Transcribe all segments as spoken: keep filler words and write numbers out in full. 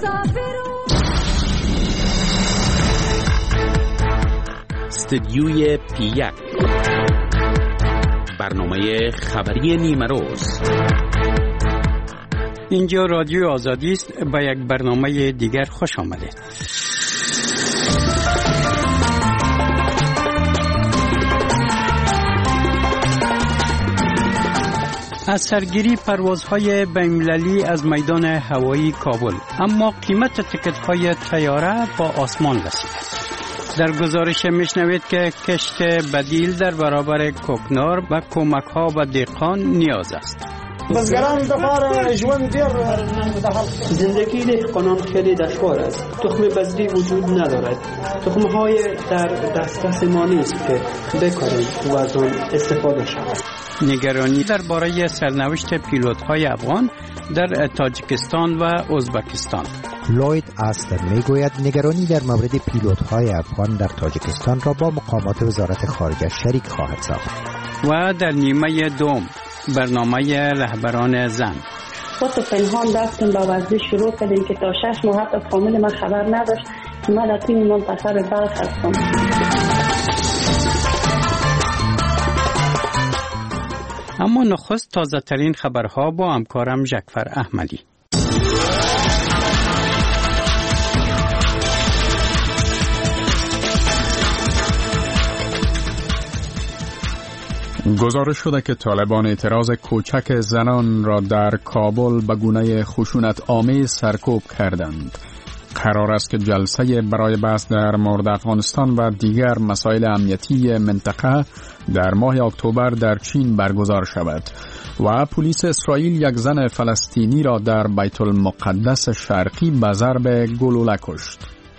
استدیوی پیک، برنامه خبری نیمه روز. اینجا رادیو آزادی است. با یک برنامه دیگر خوش آمدید. از سرگیری پروازهای بین‌المللی از میدان هوایی کابل، اما قیمت تکت‌های طیاره با آسمان رسید. در گزارش میشنوید که کشت بدیل در برابر کوکنار و کمک‌ها به دهقان نیاز است. بزگران دفار جوان دیر زندگی دهقانان خیلی دشوار است. تخم بذری وجود ندارد. تخم‌های در دسترس ما نیست که بکاریم و از آن استفاده شود. نگرانی درباره سرنوشت پیلوت‌های افغان در تاجیکستان و ازبکستان. لوید آستر میگوید نگرانی در مورد پیلوت‌های افغان در تاجیکستان را با مقامات وزارت خارجه شریک خواهد ساخت. و در نیمه دوم برنامه رهبران زن. ما تو پنهان رفتیم با ورزش شروع کردیم که تا شش ماه حتی فامیل من خبر نداشت که من در تیم منتخب بلخ هستم. اما نخست تازه ترین خبرها با همکارم جعفر احمدی. گزارش شده که طالبان اعتراض کوچک زنان را در کابل به گونه خشونت آمیز سرکوب کردند. قرار است که جلسه برای بحث در مورد افغانستان و دیگر مسائل امنیتی منطقه در ماه اکتبر در چین برگزار شود و پلیس اسرائیل یک زن فلسطینی را در بیت المقدس شرقی به ضرب گلوله کشت.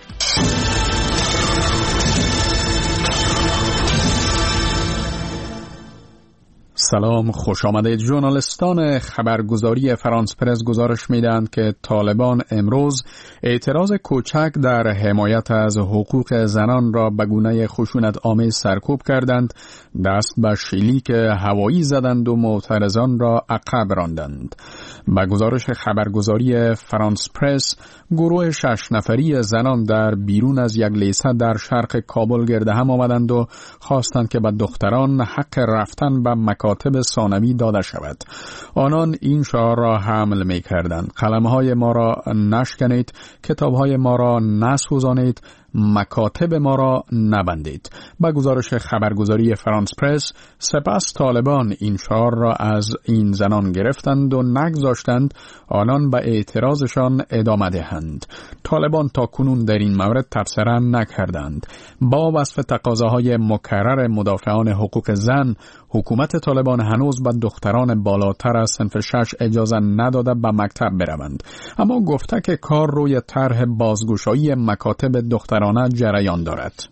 سلام، خوش آمدید. ژورنالیستان خبرگزاری فرانس پرس گزارش میدهند که طالبان امروز اعتراض کوچک در حمایت از حقوق زنان را به گونه خشونت آمیز سرکوب کردند، دست به شلیک هوایی زدند و معترضان را عقب راندند. به گزارش خبرگزاری فرانس پرس، گروه شش نفری زنان در بیرون از یک لیسه در شرق کابل گرد هم آمدند و خواستند که به دختران حق رفتن به مکاتب ثانوی داده شود. آنان این شعار را حمل می کردند: قلم‌های ما را نشکنید، کتاب‌های ما را نسوزانید، مکاتب ما را نبندید. با گزارش خبرگزاری فرانس پرس، سپس طالبان این شعار را از این زنان گرفتند و نگذاشتند آنان به اعتراضشان ادامه دهند. طالبان تا کنون در این مورد تبصره نکردند. با وصف تقاضاهای مکرر مدافعان حقوق زن، حکومت طالبان هنوز به دختران بالاتر از صنف شش اجازه نداده به مکتب بروند، اما گفته که کار روی طرح بازگشایی مکاتب دخترانه جریان دارد.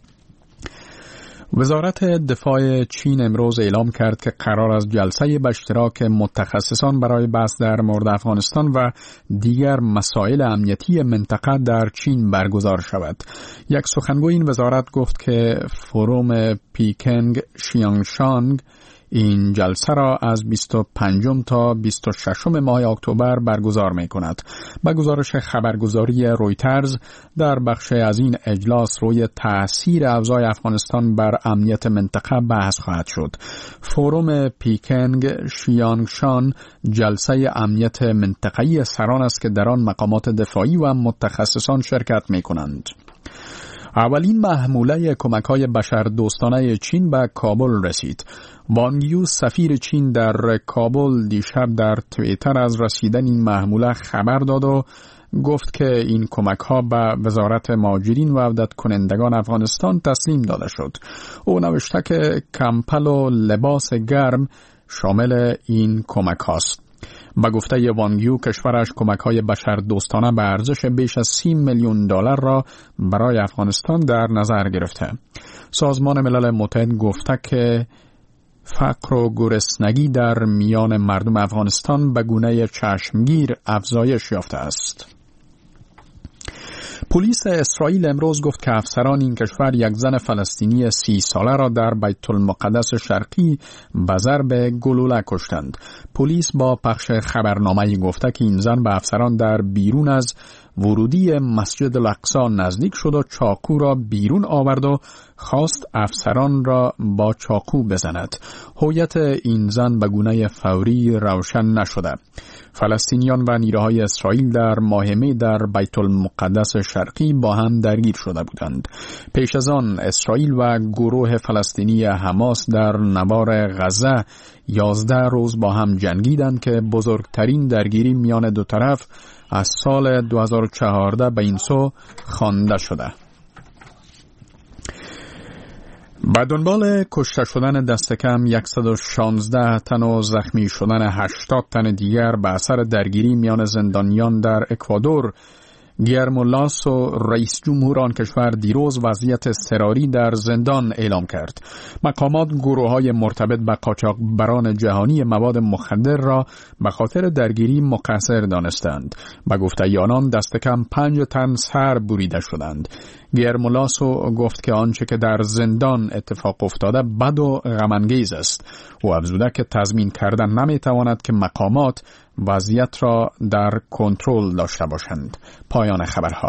وزارت دفاع چین امروز اعلام کرد که قرار است جلسه به اشتراک متخصصان برای بحث در مورد افغانستان و دیگر مسائل امنیتی منطقه در چین برگزار شود. یک سخنگوی این وزارت گفت که فروم پیکنگ شیانگشانگ این جلسه را از بیست و پنجم تا بیست و ششم ماه اکتبر برگزار می کند. با گزارش خبرگزاری رویترز، در بخش از این اجلاس روی تأثیر افزای افغانستان بر امنیت منطقه بحث خواهد شد. فروم پیکنگ شیانگشان جلسه امنیت منطقه‌ای سران است که در آن مقامات دفاعی و متخصصان شرکت می کنند. اولین محموله کمک‌های بشردوستانه چین به کابل رسید. وانگ یو سفیر چین در کابل دیشب در توییتر از رسیدن این محموله خبر داد و گفت که این کمک‌ها به وزارت مهاجرین و عودت کنندگان افغانستان تسلیم داده شد. او نوشته که کمپل و لباس گرم شامل این کمک هاست. با گفته وانگ یو، کشورش کمک‌های بشردوستانه به ارزش بیش از سی میلیون دلار را برای افغانستان در نظر گرفته. سازمان ملل متحد گفته که فقر و گرسنگی در میان مردم افغانستان به گونه چشمگیر افزایش یافته است. پلیس اسرائیل امروز گفت که افسران این کشور یک زن فلسطینی سی ساله را در بیت المقدس شرقی به ضرب گلوله کشتند. پلیس با پخش خبرنامه‌ای گفته که این زن به افسران در بیرون از ورودی مسجد الاقصی نزدیک شد و چاقو را بیرون آورد و خواست افسران را با چاقو بزند. هویت این زن به گونه فوری روشن نشده. فلسطینیان و نیروهای اسرائیل در ماهمه در بیت المقدس شرقی با هم درگیر شده بودند. پیش از آن اسرائیل و گروه فلسطینی حماس در نوار غزه یازده روز با هم جنگیدند که بزرگترین درگیری میان دو طرف از سال دو هزار و چهارده به این سو خوانده شده. به دنبال کشته شدن دست کم صد و شانزده تن و زخمی شدن هشتاد تن دیگر به اثر درگیری میان زندانیان در اکوادور، گیرمو لاسو رئیس جمهور آن کشور دیروز وضعیت اضطراری در زندان اعلام کرد. مقامات گروه‌های مرتبط به قاچاقبران جهانی مواد مخدر را به خاطر درگیری مقصر دانستند. به گفته آنان دست کم پنج تن سر بریده شدند. گیرمو لاسو گفت که آنچه که در زندان اتفاق افتاده بد و غم‌انگیز است. او افزوده که تضمین کردن نمیتواند که مقامات وضعیت را در کنترل داشته باشند. پایان خبرها.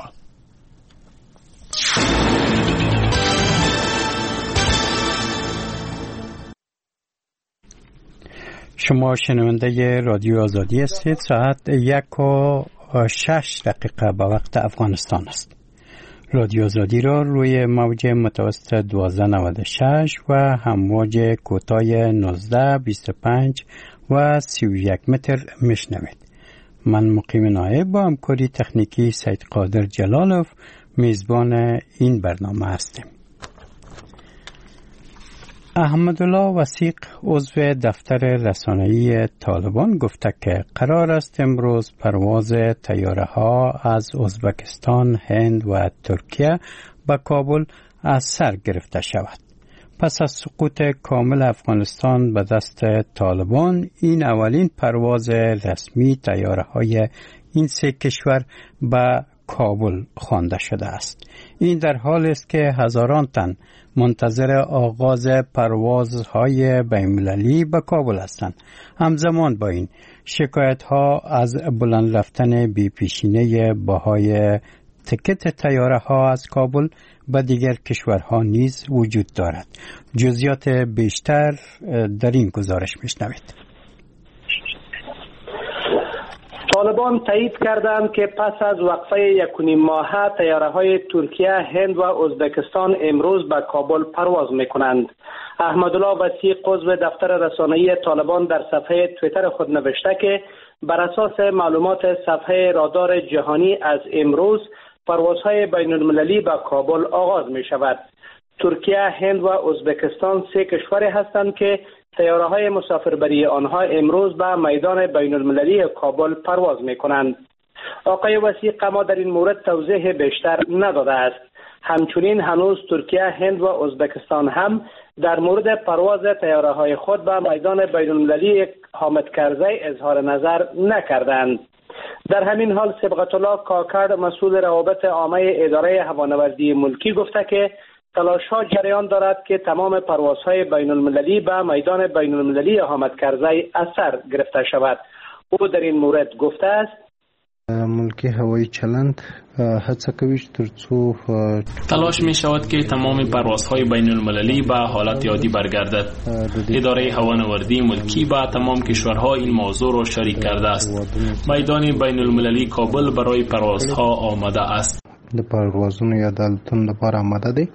شما شنونده رادیو آزادی هستید. ساعت یک و شش دقیقه به وقت افغانستان است. رادیو آزادی را روی موج متوسط دوازده نود و شش و همواج کوتاه نوزده بیست و پنج و سی و یک متر میشنوید. من مقیم نایب با همکاری تکنیکی سید قادر جلالوف میزبان این برنامه هستیم. احمدالله وثیق عضو دفتر رسانه‌ای طالبان گفته که قرار است امروز پرواز طیاره ها از ازبکستان، هند و ترکیه به کابل از سر گرفته شود. پس از سقوط کامل افغانستان به دست طالبان، این اولین پرواز رسمی طیاره های این سه کشور به کابل خوانده شده است. این در حالی است که هزاران تن منتظر آغاز پروازهای بین‌المللی به کابل هستند. همزمان با این شکایت ها از بلند رفتن بی پیشینه بهای تکت طیاره ها از کابل به دیگر کشورها نیز وجود دارد. جزئیات بیشتر در این گزارش میشنوید. طالبان تایید کردند که پس از وقفه یک و نیم ماهه طیاره‌های ترکیه، هند و ازبکستان امروز به کابل پرواز می‌کنند. احمدالله وثیق عضو دفتر رسانه‌ای طالبان در صفحه توییتر خود نوشته که بر اساس معلومات صفحه رادار جهانی از امروز پروازهای بین‌المللی به کابل آغاز می‌شود. ترکیه، هند و ازبکستان سه کشوری هستند که طیاره‌های مسافربری آنها امروز به میدان بین‌المللی کابل پرواز می‌کنند. آقای وثیق اما در این مورد توضیح بیشتر نداده است. همچنین هنوز ترکیه، هند و ازبکستان هم در مورد پرواز طیاره‌های خود به میدان بین‌المللی حامد کرزی اظهار نظر نکردند. در همین حال صبغت الله کاکر مسئول روابط عامه اداره هوانوردی ملکی گفته که تلاش‌ها جریان دارد که تمام پروازهای بین‌المللی به میدان بین‌المللی حامد کرزی از سر گرفته شود. او در این مورد گفته است: ملکی هوایی چلند هڅه کوي ترڅو تلاش می شود که تمام پروازهای بین المللی به حالت عادی برگردد. اداره هوانوردی ملکی با تمام کشورها این موضوع را شریک کرده است. میدان بین المللی کابل برای پروازها آماده است. د پروازونو یا دالتون لپاره آماده دی.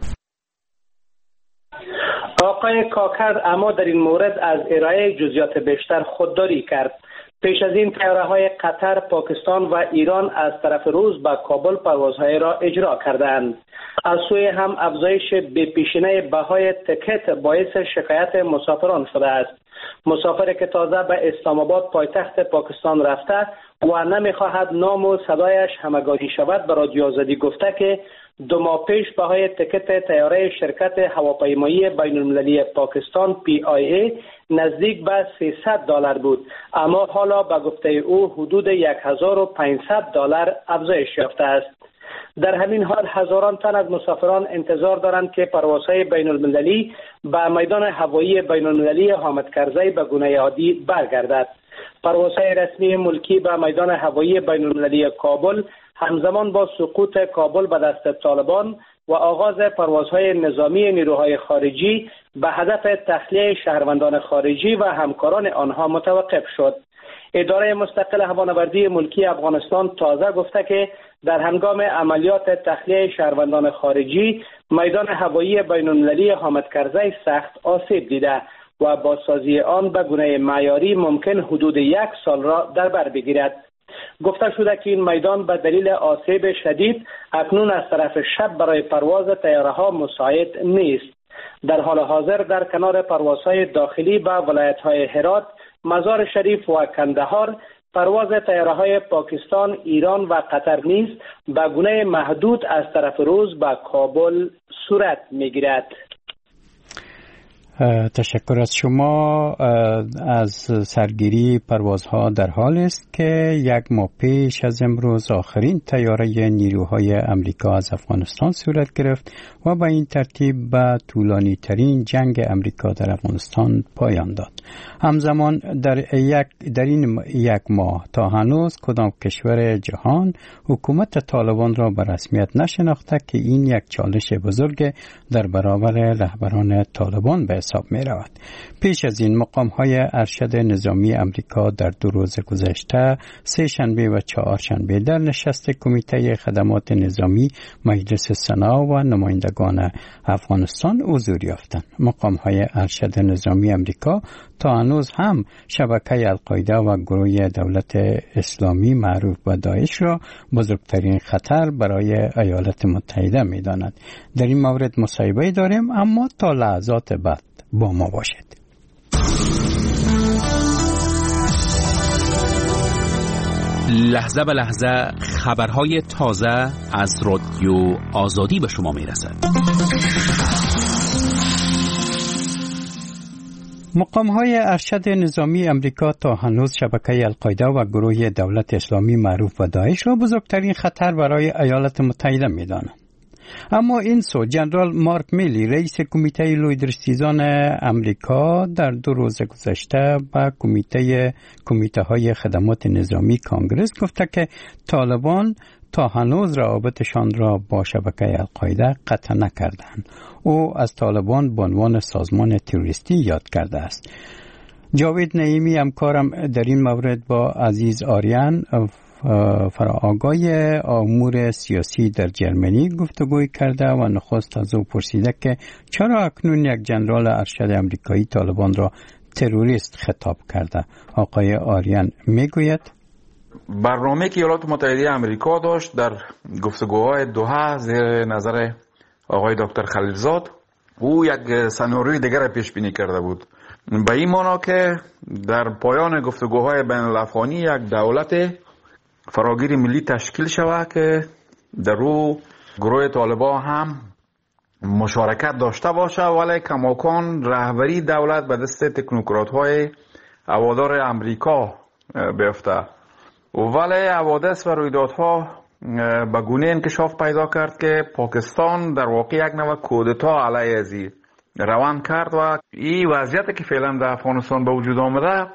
آقای کاکر اما در این مورد از ارائه جزئیات بیشتر خودداری کرد. پیش از این طیاره‌های قطر، پاکستان و ایران از طرف روس به کابل پروازهای را اجرا کردند. از سوی هم افزایش بی‌پیشینه بهای تکت باعث شکایت مسافران شده است. مسافری که تازه به اسلام آباد پایتخت پاکستان رفته و نمی‌خواهد نام و صدایش همگانی شود به رادیو آزادی گفته که دو ماه پیش بهای تکت طیاره شرکت هواپیمایی بین‌المللی پاکستان پی آی ای نزدیک به سیصد دلار بود، اما حالا به گفته او حدود هزار و پانصد دلار افزایش یافته است. در همین حال هزاران تن از مسافران انتظار دارند که پروازهای بین‌المللی به میدان هوایی بین‌المللی حامد کرزی به گونه عادی برگردد. پروازهای رسمی ملکی به میدان هوایی بین‌المللی کابل همزمان با سقوط کابل به دست طالبان و آغاز پروازهای نظامی نیروهای خارجی به هدف تخلیه شهروندان خارجی و همکاران آنها متوقف شد. اداره مستقل هوانوردی ملکی افغانستان تازه گفته که در هنگام عملیات تخلیه شهروندان خارجی میدان هوایی بین‌المللی حامد کرزی سخت آسیب دیده و بازسازی آن به گونه معیاری ممکن حدود یک سال را در بر بگیرد. گفته شده که این میدان به دلیل آسیب شدید اکنون از طرف شب برای پرواز طیاره‌ها مساعد نیست. در حال حاضر در کنار پروازهای داخلی به ولایت‌های هرات، مزار شریف و کندهار پرواز طیاره‌های پاکستان، ایران و قطر نیز به گونه محدود از طرف روز به کابل صورت می‌گیرد. تشکر از شما. از سرگیری پروازها در حال است که یک ماه پیش از امروز آخرین طیاره نیروهای امریکا از افغانستان صورت گرفت و به این ترتیب به طولانی ترین جنگ امریکا در افغانستان پایان داد. همزمان در یک در این یک ماه تا هنوز کدام کشور جهان حکومت طالبان را به رسمیت نشناخته که این یک چالش بزرگ در برابر رهبران طالبان به حساب می رود. پیش از این مقام های ارشد نظامی امریکا در دو روز گذشته سه شنبه و چهار شنبه در نشست کمیته خدمات نظامی مجلس سنا و نمایندگان افغانستان حضور یافتند. مقام های ارشد نظامی امریکا تا هنوز هم شبکه القاعده و گروه دولت اسلامی معروف به داعش را بزرگترین خطر برای ایالات متحده می داند. در این مورد مصاحبه داریم، اما تا لحظات بعد با ما باشید. لحظه به لحظه خبرهای تازه از رادیو آزادی به شما می رسد. مقام‌های ارشد نظامی امریکا تا هنوز شبکه القاعده و گروه دولت اسلامی معروف به داعش را بزرگترین خطر برای ایالات متحده می‌دانند. اما این سو جنرال مارک میلی رئیس کمیته لویدرسیزان امریکا در دو روز گذشته به کمیته کمیته های خدمات نظامی کانگرس گفته که طالبان تا هنوز روابطشان را با شبکه القاعده قطع نکردند. او از طالبان به عنوان سازمان تروریستی یاد کرده است. جاوید نعیمی همکارم در این مورد با عزیز آریان فراآگای امور سیاسی در جرمنی گفتگوی کرده و نخست از او پرسیده که چرا اکنون یک جنرال ارشد امریکایی طالبان را تروریست خطاب کرده. آقای آریان میگوید برنامه که ایالات متحده امریکا داشت در گفتگوهای دوحه زیر نظر آقای دکتر خلیلزاد، او یک سناریوی دیگر پیش بینی کرده بود، به این معنا که در پایان گفتگوهای بین الافغانی یک دولت فراگیر ملی تشکیل شود که در او گروه طالبان هم مشارکت داشته باشه، ولی کماکان رهبری دولت به دست تکنوکرات های هوادار امریکا بیفته. ولی حوادث و رویدادها به گونه انکشاف پیدا کرد که پاکستان در واقع یک نوع کودتا علیه ازی روان کرد و این وضعیت که فعلا در افغانستان به وجود آمده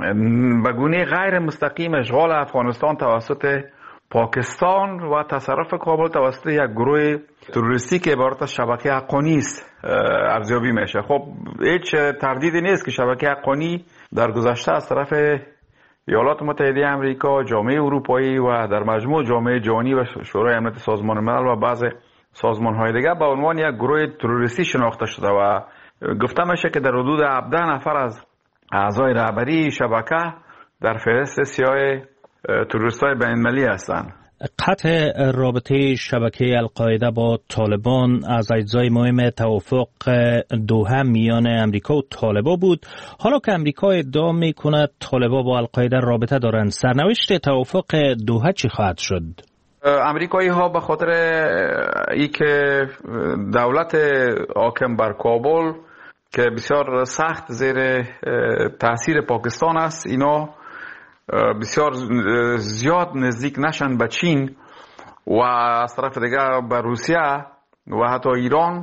به گونه غیر مستقیم اشغال افغانستان توسط پاکستان و تصرف کابل توسط یک گروه تروریستی که عبارت از شبکه حقانی است ارزیابی میشه. خب هیچ تردیدی نیست که شبکه حقانی در گذشته از طرف ایالات متحده امریکا، جامعه اروپایی و در مجموع جامعه جهانی و شورای امنیت سازمان ملل و بعض سازمان‌های دیگر به عنوان یک گروه تروریستی شناخته شده و گفته میشه که در حدود هفده نفر از اعضای رهبری شبکه در فهرست سیاه تروریست‌های بین‌المللی هستند. قطع رابطه شبکه القاعده با طالبان از اجزای مهم توافق دوحه میان امریکا و طالبان بود. حالا که امریکا ادعا میکند طالبان با القاعده رابطه دارند، سرنوشت توافق دوحه چی خواهد شد؟ امریکایی ها به خاطر ای که دولت حاکم بر کابل که بسیار سخت زیر تاثیر پاکستان است، اینا بسیار زیاد نزدیک نشن به چین و از طرف دیگر به روسیه و حتی ایران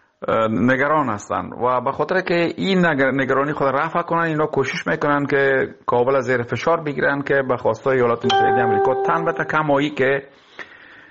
نگران هستند و به خاطر که این نگرانی خود رفع کنن، اینا کوشش میکنن که کابل زیر فشار بگیرن که به خواستای ایالات متحده آمریکا تن به تکمایی که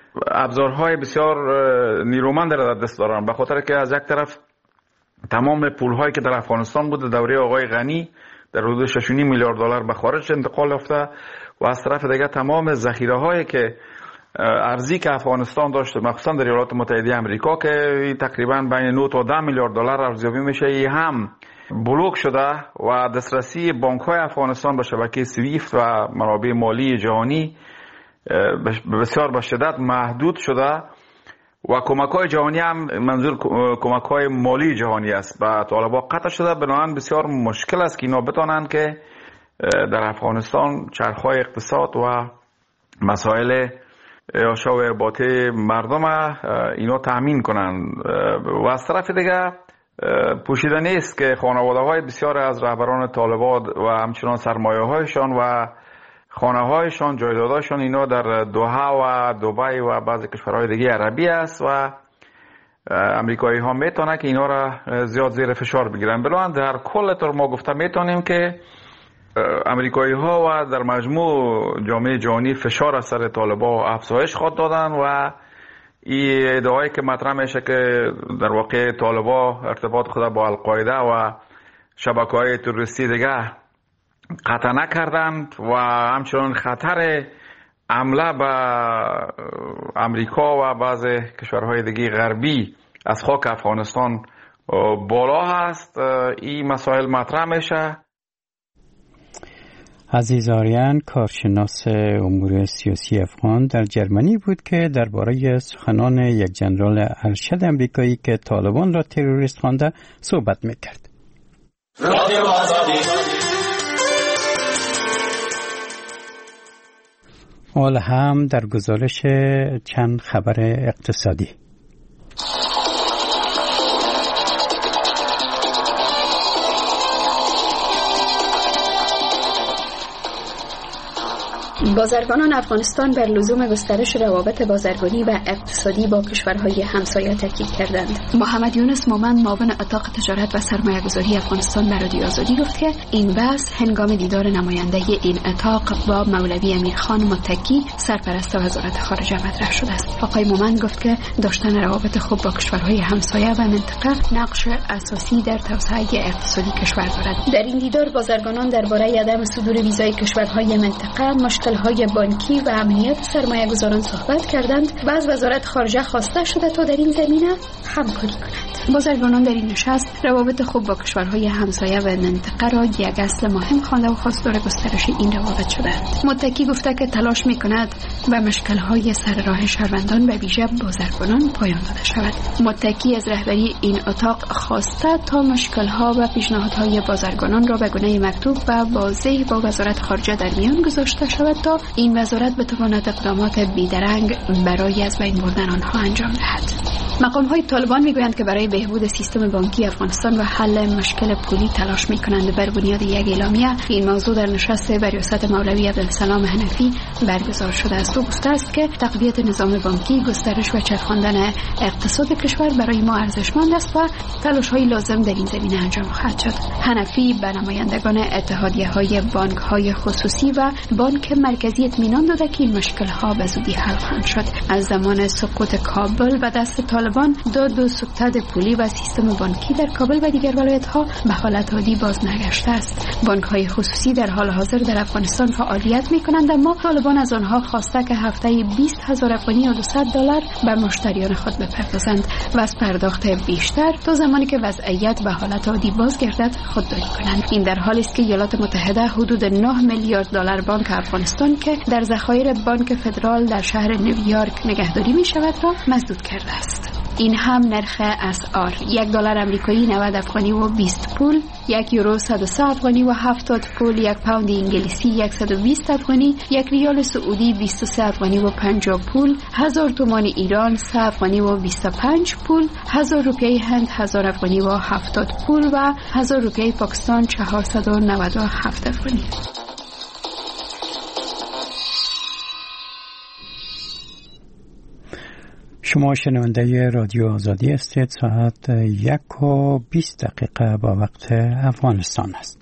ابزارهای بسیار نیرومند را در دست دارن، به خاطر که از یک طرف تمام پولهایی که در افغانستان بود دوره آقای غنی در حدود شش و نیم میلیارد دلار به خارج انتقال یافته و از طرف دیگه تمام ذخیره هایی که ارزی که افغانستان داشت مخصوصا در ایالات متحده آمریکا که تقریبا بین نه تا ده میلیارد دلار ارزیابی میشه، ای هم بلوک شده و دسترسی بانک های افغانستان به شبکه سویفت و منابع مالی جهانی بسیار به شدت محدود شده و کمک های جهانی هم منظور کمک های مالی جهانی است به طالبان قطع شده. بنابراین بسیار مشکل است که اینا بتانند که در افغانستان چرخهای اقتصاد و مسائل عیاشا و ارباطه مردم اینا تأمین کنند و از طرف دیگه پوشیده نیست که خانواده های بسیار از رهبران طالبان و همچنان سرمایه هایشان و خانه هایشان جایدادهایشان اینا در دوحه و دبی و بعضی کشورهای دیگه عربی است و امریکایی ها میتونه که اینا را زیاد زیر فشار بگیرن. بلان در کل طور ما گفته میتونیم که امریکایی ها و در مجموع جامعه جهانی فشار از سر طالبان افزایش خواهد دادن و این ادعایی که مطرح میشه که در واقع طالبان ارتباط خود با القاعده و شبکه‌های تروریستی دیگه قطع نکردند و همچنان خطر حمله به امریکا و بعض کشورهای دیگه غربی از خاک افغانستان بالا هست. این مسائل مطرح میشه. عزیز آریان کارشناس امور سیاسی افغان در جرمنی بود که درباره سخنان یک ژنرال ارشد امریکایی که طالبان را تروریست خوانده صحبت میکرد. حال هم در گزارش چند خبر اقتصادی. بازرگانان افغانستان بر لزوم گسترش روابط بازرگانی و اقتصادی با کشورهای همسایه تاکید کردند. محمد یونس مومند معاون اتاق تجارت و سرمایه‌گذاری افغانستان به رادیو آزادی گفت که این بحث هنگام دیدار نماینده این اتاق با مولوی امیرخان متکی سرپرست وزارت خارجه مطرح شده است. آقای مومند گفت که داشتن روابط خوب با کشورهای همسایه و منطقه نقش اساسی در توسعه اقتصادی کشور دارد. در این دیدار بازرگانان درباره عدم صدور ویزای کشورهای منطقه، های بانکی و امنیت سرمایه گذاران صحبت کردند و از وزارت خارجه خواسته شده تا در این زمینه همکاری کند. بازرگانان در این نشست روابط خوب با کشورهای همسایه و منطقه را یک اصل مهم خوانده و خواستار گسترش این روابط شدند. متکی گفته که تلاش می‌کند به مشکل‌های سر راه شهروندان به ویژه بازرگانان پایان داده شود. متکی از رهبری این اتاق خواسته تا مشکل‌ها و پیشنهادهای بازرگانان را به گونه مکتوب و واضح با وزارت خارجه در میان گذاشته شود تا این وزارت بتواند اقدامات بیدرنگ برای از بین بردن آنها انجام دهد. مقام‌های طالبان میگویند که برای بهبود سیستم بانکی افغانستان و حل مشکل پولی تلاش میکنند. بر بنیاد یک اعلامیه این موضوع در نشست بر ریاست مولوی عبدالسلام حنفی برگزار شده است. او گفته است که تقویت نظام بانکی، گسترش و چرخاندن اقتصاد کشور برای ما ارزشمند است و تلاش‌های لازم در این زمینه انجام خواهد شد. حنفی به نمایندگان اتحادیه‌های بانک‌های خصوصی و بانک مرکزی اطمینان داده که این مشکل‌ها به زودی حل خواهند شد. از زمان سقوط کابل و دست طالبان داد و سکوت پولی و سیستم بانکی در کابل و دیگر ولایت‌ها به حالت عادی باز نگشته است. بانک‌های خصوصی در حال حاضر در افغانستان فعالیت می‌کنند، اما طالبان از آنها خواسته که هفته‌ای بیست هزار افغانی یا دویست دلار به مشتریان خود بپردازند و از پرداخت بیشتر تا زمانی که وضعیت به حالت عادی بازگردد خودداری کنند. این در حالی است که ایالات متحده حدود نه میلیارد دلار بانک افغانستان که در ذخایر بانک فدرال در شهر نیویورک نگهداری می‌شود را مسدود کرده است. این هم نرخ اسعار: یک دلار آمریکایی نود افغانی و بیست پول، یک یورو صد و سه افغانی و هفتاد پول، یک پوند انگلیسی صد و بیست افغانی، یک ریال سعودی بیست و سه افغانی و پنجاه پول، هزار تومان ایران سه افغانی و بیست و پنج پول، هزار روپیه هند هزار افغانی و هفتاد پول و هزار روپیه پاکستان چهارصد و نود و هفت افغانی. شما شنونده رادیو آزادی هستید. ساعت یک و بیست دقیقه با وقت افغانستان است.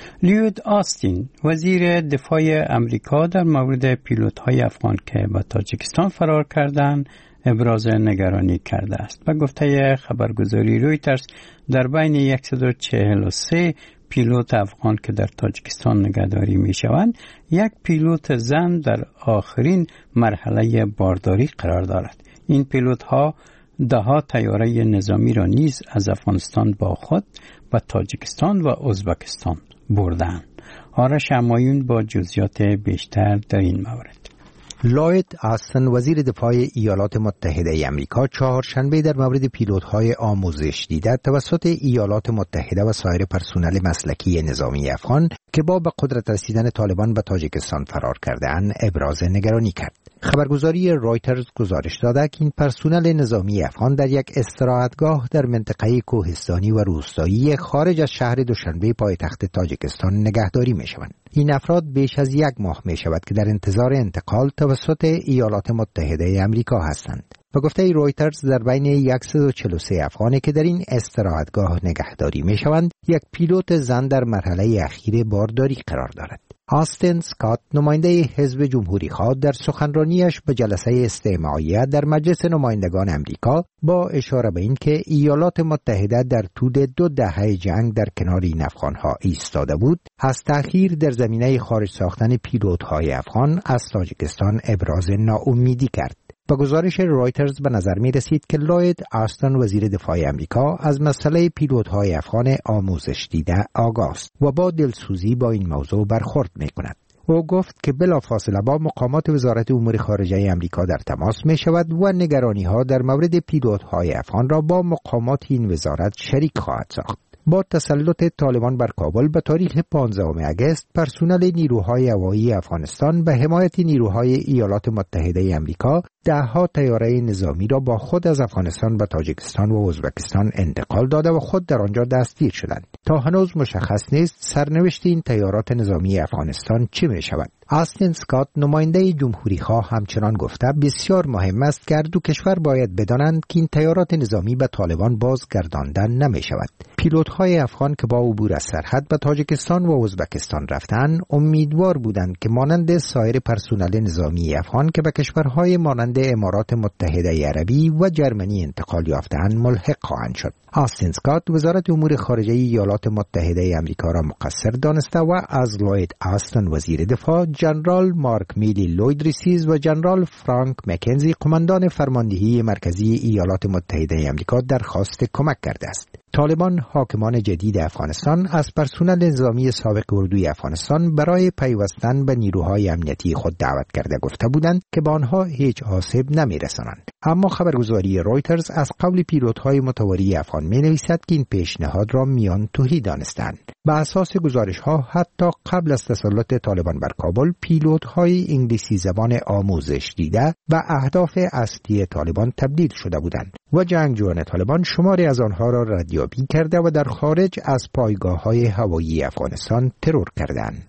لیود آستین وزیر دفاع امریکا در مورد پیلوت‌های افغان که به تاجیکستان فرار کردند ابراز نگرانی کرده است. به گفته خبرگزاری رویترز در بین صد و چهل و سه پیلوت افغان که در تاجیکستان نگهداری می شوند، یک پیلوت زن در آخرین مرحله بارداری قرار دارد. این پیلوت ها ده ها طیاره نظامی را نیز از افغانستان با خود به تاجیکستان و ازبکستان بردند. آرش همایون با جزئیات بیشتر در این مورد. لوید آستن وزیر دفاع ایالات متحده آمریکا چهارشنبه در مورد پیلوت‌های آموزش دیده توسط ایالات متحده و سایر پرسنل مسلکی نظامی افغان که با به قدرت رسیدن طالبان به تاجیکستان فرار کرده‌اند ابراز نگرانی کرد. خبرگزاری رویترز گزارش داده که این پرسنل نظامی افغان در یک استراحتگاه در منطقه کوهستانی و روستایی خارج از شهر دوشنبه پایتخت تاجیکستان نگهداری می‌شوند. این افراد بیش از یک ماه می شود که در انتظار انتقال توسط ایالات متحده آمریکا هستند. به گفته رویترز در بین صد و چهل و سه افغانی که در این استراحتگاه نگهداری می شوند، یک پیلوت زن در مرحله اخیر بارداری قرار دارد. آستین سکات نماینده حزب جمهوری خواه در سخنرانیش به جلسه استماعیه در مجلس نمایندگان آمریکا با اشاره به این که ایالات متحده در طول دو دهه جنگ در کنار این افغانها ایستاده بود، از تأخیر در زمینه خارج ساختن پیلوت‌های افغان از تاجیکستان ابراز ناامیدی کرد. با گزارش رویترز به نظر می رسید که لوید آستن وزیر دفاع آمریکا از مسئله پیلوت‌های افغان آموزش دیده آگاه است و با دلسوزی با این موضوع برخورد می کند. او گفت که بلافاصله با مقامات وزارت امور خارجه آمریکا در تماس می شود و نگرانی‌ها در مورد پیلوت‌های افغان را با مقامات این وزارت شریک خواهد ساخت. با تسلط طالبان بر کابل به تاریخ پانزدهم اگست، پرسنل نیروهای هوایی افغانستان به حمایت نیروهای ایالات متحده آمریکا دهها طیاره نظامی را با خود از افغانستان به تاجیکستان و ازبکستان انتقال داده و خود در آنجا دستگیر شدند. تا هنوز مشخص نیست سرنوشت این طیارات نظامی افغانستان چه می شود. آستین سکات نماینده جمهوری خواه همچنان گفته بسیار مهم است که هر دو کشور باید بدانند که این طیارات نظامی به طالبان بازگردانده نمی شود. پیلوت‌های افغان که با عبور از سرحد به تاجیکستان و ازبکستان رفتند امیدوار بودند که مانند سایر پرسنل نظامی افغان که به کشورهای مانند امارات متحده عربی و جرمنی انتقال یافتند ملحق خواهند شد. آستین سکات وزارت امور خارجه ایالات متحده آمریکا را مقصر دانسته و از لوید آستن وزیر دفاع، جنرال مارک میلی لوید ریسیز و جنرال فرانک مکنزی قماندان فرماندهی مرکزی ایالات متحده آمریکا درخواست کمک کرده است. طالبان حاکمان جدید افغانستان از پرسنل نظامی سابق اردوی افغانستان برای پیوستن به نیروهای امنیتی خود دعوت کرده گفته بودند که به آنها هیچ آسیب نمی‌رسانند. اما خبرگزاری رویترز از قول پیلوت‌های متواری افغان می‌نویسد که این پیشنهاد را میان توهی دانستند. به اساس گزارش‌ها حتی قبل از تسلط طالبان بر کابل، پیلوت‌های انگلیسی زبان آموزش دیده و اهداف اصلی طالبان تبدیل شده بودند و جنگجویان طالبان شماری از آنها را ردیابی کرده و در خارج از پایگاه‌های هوایی افغانستان ترور کردند.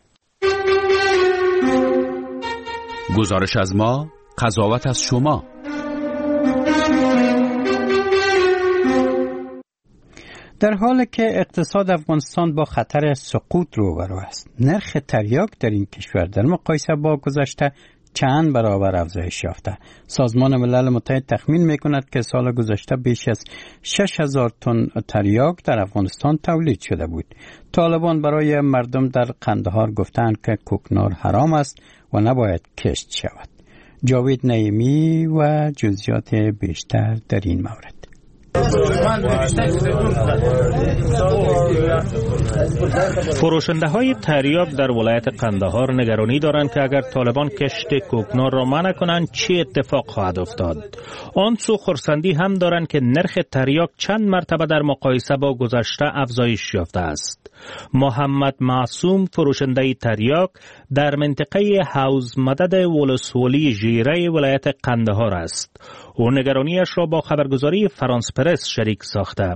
گزارش از ما، قضاوت از شما. در حالی که اقتصاد افغانستان با خطر سقوط روبرو است، نرخ تریاک در این کشور در مقایسه با گذشته چند برابر افزایش یافته. سازمان ملل متحد تخمین می‌کند که سال گذشته بیش از شش هزار تن تریاک در افغانستان تولید شده بود. طالبان برای مردم در قندهار گفتند که کوکنار حرام است و نباید کشت شود. جاوید نعیمی و جزئیات بیشتر در این مورد. فروشنده های تریاک در ولایت قندهار نگرانی دارند که اگر طالبان کشت کوکنار را منع کنند چه اتفاق خواهد افتاد. آن سو خرسندی هم دارند که نرخ تریاک چند مرتبه در مقایسه با گذشته افزایش یافته است. محمد معصوم فروشنده تریاک در منطقه حوض مدد ولسوالی ژیره ولایت قندهار است. او نگرانیش را با خبرگزاری فرانس پرس شریک ساخته.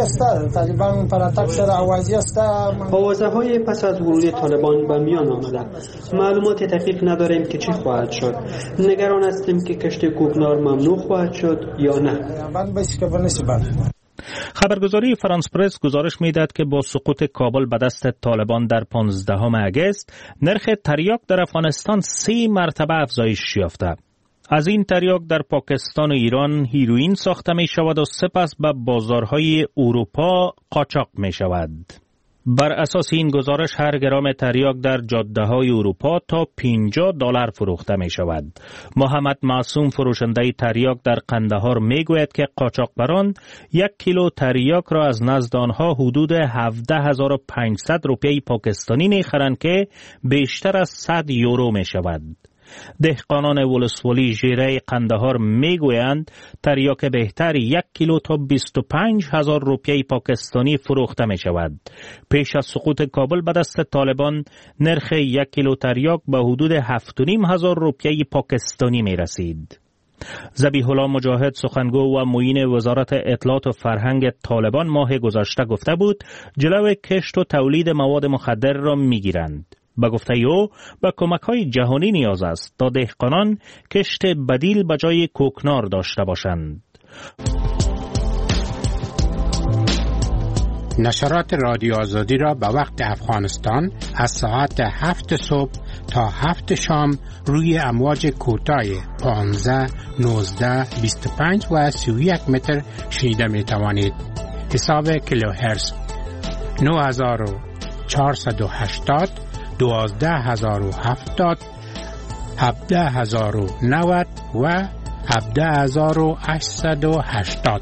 آوازه های پس از ورود طالبان به میان آمده. معلومات دقیق نداریم که چی خواهد شد. نگران هستیم که کشت کوکنار ممنوع خواهد شد یا نه. خبرگزاری فرانس پرس گزارش می‌دهد که با سقوط کابل به دست طالبان در پانزدهم اگست نرخ تریاک در افغانستان سه مرتبه افزایش یافته. از این تریاک در پاکستان و ایران هیروئین ساخته می شود و سپس به بازارهای اروپا قاچاق می شود. بر اساس این گزارش هر گرم تریاک در جاده‌های اروپا تا پنجاه دلار فروخته می شود. محمد معصوم فروشنده تریاک در قندهار می گوید که قاچاقبران یک کیلو تریاک را از نزد آنها حدود هفده هزار و پانصد روپیه پاکستانی می خرند که بیشتر از صد یورو می شود. دهقانان ولسوالی ژیره قندهار میگویند تریاک بهتر یک کیلو تا بیست و پنج هزار روپیه پاکستانی فروخته می شود. پیش از سقوط کابل به دست طالبان نرخ یک کیلو تریاک به حدود هفت و نیم هزار روپیه پاکستانی می رسید. ذبیح الله مجاهد سخنگو و معین وزارت اطلاعات و فرهنگ طالبان ماه گذشته گفته بود جلو کشت و تولید مواد مخدر را می گیرند. به گفته او به کمک‌های جهانی نیاز است تا دهقانان کشت بدیل به جای کوکنار داشته باشند. نشرات رادیو آزادی را به وقت افغانستان از ساعت هفت صبح تا هفت شام روی امواج کوتاه پانزده، نوزده، بیست و پنج و سی و یک متر شنیده می توانید. حساب کیلوهرتز نه هزار و چهارصد و هشتاد، دوازده هزار و هفتاد، هفده هزار و نود و هفده هزار و هشتصد و هشتاد.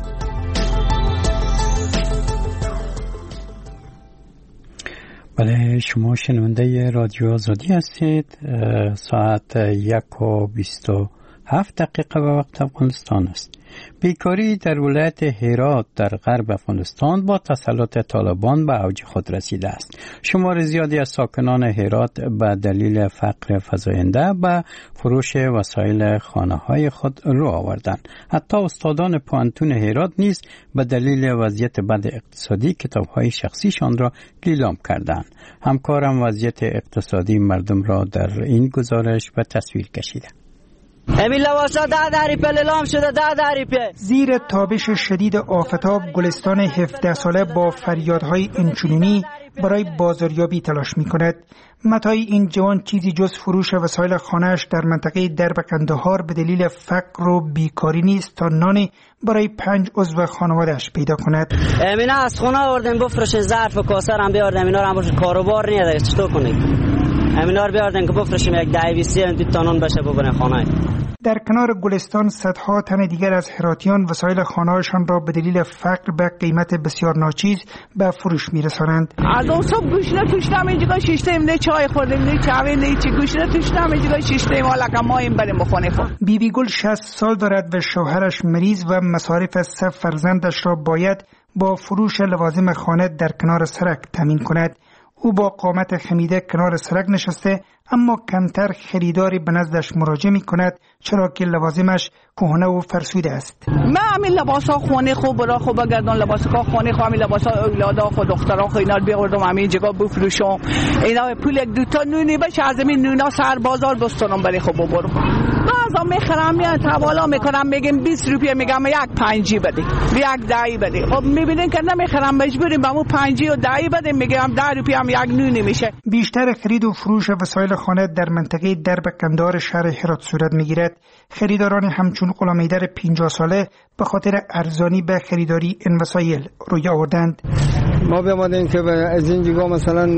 بله، شما شنونده رادیو آزادی هستید. ساعت یک و بیست و هفت دقیقه به وقت افغانستان است. بیکاری در ولایت هرات در غرب افغانستان با تسلط طالبان به اوج خود رسیده است. شمار زیادی از ساکنان هرات به دلیل فقر فزاینده به فروش وسایل خانه‌های خود رو آوردند. حتی استادان پوهنتون هرات نیز به دلیل وضعیت بد اقتصادی کتاب‌های شخصیشان را لیلام کردند. همکارم وضعیت اقتصادی مردم را در این گزارش به تصویر کشیده. همین لباسا ده دری په لیلام شده ده دری په. زیر تابش شدید آفتاب گلستان هفده ساله با فریادهای اینچنینی برای بازاریابی تلاش می کند. متای این جوان چیزی جز فروش وسایل خانه‌اش در منطقه درب قندهار به دلیل فقر و بیکاری نیست تا نانی برای پنج عضو خانواده‌اش پیدا کند. امینا از خونه آوردن بفروشن، ظرف و کاسه هم بیاردن، اینا رو هم باشه کاروبار نیست. چطور کنید؟ امینا رو بیاردن که بفروشیم یک ده بیستی دو تانون بشه ببرن خانه. در کنار گلستان صدها تن دیگر از هراتیان وسایل خانه‌هاشان را به دلیل فقر به قیمت بسیار ناچیز به فروش می‌رسانند. از اون صبح گوشت توشتم اینجا شیشته نه چای خوردیم نه چای نه چی گوشت توشتم اینجا شیشته مالا که ما این بریم بخونه خو. بیبی گل شصت سال دارد و شوهرش مریض و مصارف سه فرزندش را باید با فروش لوازم خانه در کنار سرک تامین کند. او با قامت خمیده کنار سرک نشسته اما کمتر خریداری به نزدش مراجعه می کند چرا که لوازمش کهنه و فرسوده است. من همین لباسا خونه خوب برا خوب بگردم، لباسا خونه خوب همین لباسا اولادا خود دخترا خو اینا رو بیاوردم همین جگا بفروشم. اینا پول یک دو تا نونی بشه از همین نونا سر بازار بستونم برای خوب برم. بعضا میخرم میان توالا میکنم میگم بیست روپیه میگم یک پنجی بده یک دهی بده. خب میبینین که نمیخرم مجبوریم به مو پنجی و دهی بده میگم ده روپیه هم یک نونی میشه. بیشتر خرید و فروش وسایل خانه در منطقه درب قندهار شهر هرات صورت میگیرد. خریداران همچون غلامیدر پنجاه ساله به خاطر ارزانی به خریداری این وسایل روی آوردند. ما بیامدیم که از این جگاه مثلا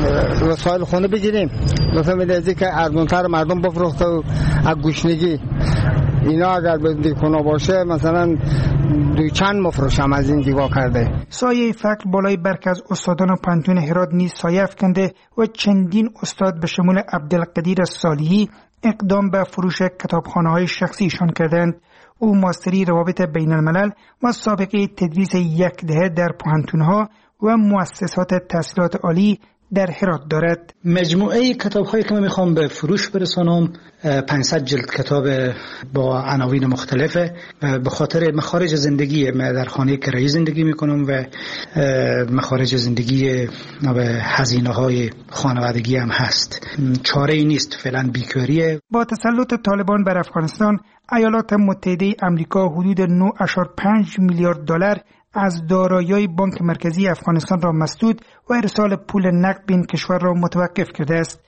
وسایل خانه بگیریم بفهمید از که ارزانتر مردم بفروخته و از گوشنگی اینا اگر به دیکونا باشه مثلا دو چند مفروشم از این دیگاه کرده. سایه فقر بالای برک از استادان پانتون هرات نیز سایه افکنده و چندین استاد به شمول عبدالقدیر صالحی اقدام به فروش کتابخانه‌های شخصیشان کردند. او ماستری روابط بین الملل و سابقه تدریس یک دهه در پانتون‌ها و مؤسسات تحصیلات عالی در هرات دارد. مجموعه کتاب‌هایی که من می‌خوام به فروش برسانم پانصد جلد کتاب با عناوین مختلفه. به خاطر مخارج زندگی من در خانه کرایه زندگی می‌کنم و مخارج زندگی و هزینه‌های خانوادگی هم هست. چاره‌ای نیست، فعلا بیکاریه. با تسلط طالبان بر افغانستان ایالات متحده آمریکا حدود نه و پنج میلیارد دلار از دارایی‌های بانک مرکزی افغانستان را مسدود و ارسال پول نقد به این کشور را متوقف کرده است.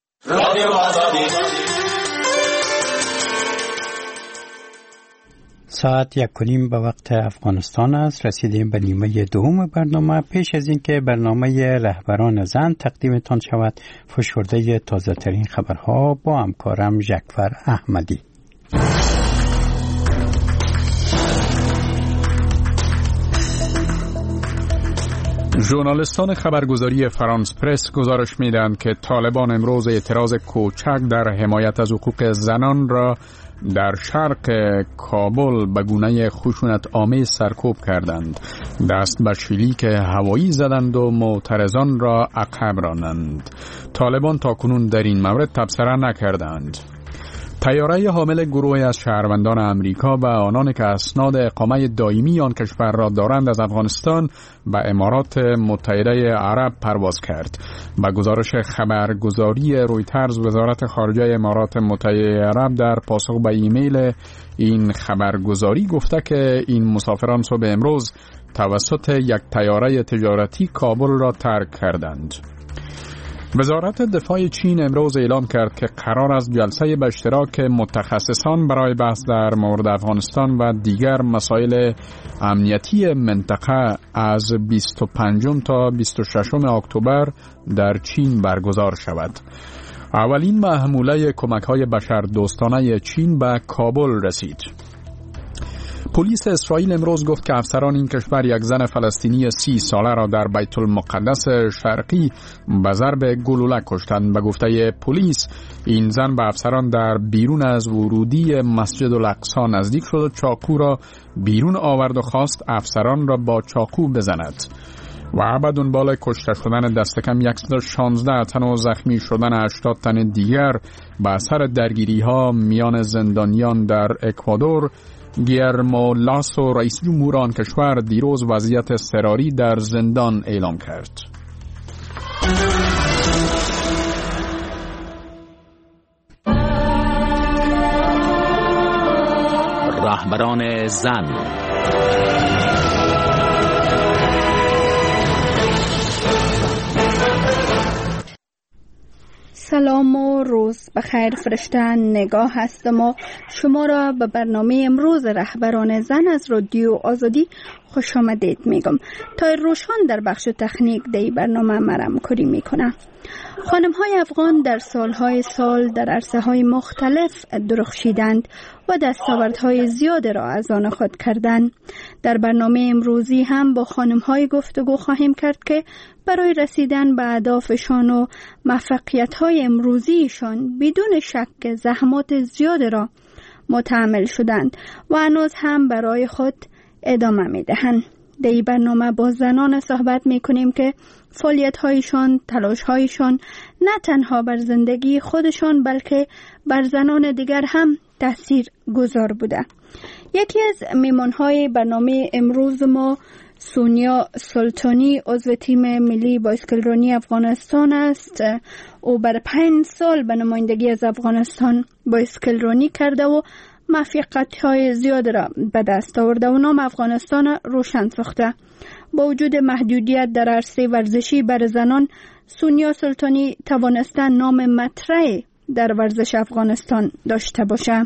ساعت یک و نیم به وقت افغانستان است. رسیدیم به نیمه دوم برنامه. پیش از اینکه برنامه رهبران زن تقدیمتان شود، فشرده تازه ترین خبرها با همکارم ژکفر احمدی. ژورنالیستان خبرگزاری فرانس پرس گزارش میدهند که طالبان امروز اعتراض کوچک در حمایت از حقوق زنان را در شرق کابل به گونه خشونت آمیز سرکوب کردند. دست به شلیک هوایی زدند و معترضان را عقب راندند. طالبان تاکنون در این مورد تبصره نکردند. طیاره حامل گروهی از شهروندان امریکا و آنان که اسناد اقامه دائمی آن کشور را دارند از افغانستان به امارات متحده عرب پرواز کرد. به گزارش خبرگزاری رویترز، وزارت خارجه امارات متحده عرب در پاسخ به ایمیل این خبرگزاری گفته که این مسافران صبح امروز توسط یک طیاره تجارتی کابل را ترک کردند. وزارت دفاع چین امروز اعلام کرد که قرار است جلسه به اشتراک متخصصان برای بحث در مورد افغانستان و دیگر مسائل امنیتی منطقه از بیست و پنجم تا بیست و ششم اکتبر در چین برگزار شود. اولین محموله کمک‌های بشردوستانه چین به کابل رسید. پلیس اسرائیل امروز گفت که افسران این کشور یک زن فلسطینی سی ساله را در بیت المقدس شرقی به ضرب گلوله کشتند. به گفته پلیس این زن به افسران در بیرون از ورودی مسجد الاقصی نزدیک شد و چاقو را بیرون آورد و خواست افسران را با چاقو بزند. و به دنبال کشته شدن دست کم صد و شانزده تن و زخمی شدن هشتاد تن دیگر به اثر درگیری ها میان زندانیان در اکوادور، گیرمو لاسو رئیس جمهور آن کشور دیروز وضعیت اضطراری در زندان اعلام کرد. رهبران زن. سلام و روز بخیر. فرشته نگاه هستم و شما را به برنامه امروز رهبران زن از رادیو آزادی خوش آمدید میگم. تا روشان در بخش تکنیک دی برنامه مرم کاری میکنه. خانم های افغان در سالهای سال در عرصه های مختلف درخشیدند و دستاوردهای زیاد را از آن خود کردند. در برنامه امروزی هم با خانم های گفتگو خواهیم کرد که برای رسیدن به اهدافشان و موفقیت های امروزیشان بدون شک زحمات زیاد را متحمل شدند و هنوز هم برای خود ادامه می دهند. در این برنامه با زنان صحبت می کنیم که فعالیت هایشان، تلاش هایشان نه تنها بر زندگی خودشان بلکه بر زنان دیگر هم تأثیر گذار بوده. یکی از میمان های برنامه امروز ما سونیا سلطانی عضو تیم ملی بایسکلرانی افغانستان است. او بر پنج سال به نمایندگی از افغانستان بایسکلرانی کرده و موفقیت‌های زیاد را به دست آورده و نام افغانستان روشن ساخته. با وجود محدودیت در عرصه ورزشی بر زنان، سونیا سلطانی توانسته نام مطرح در ورزش افغانستان داشته باشه.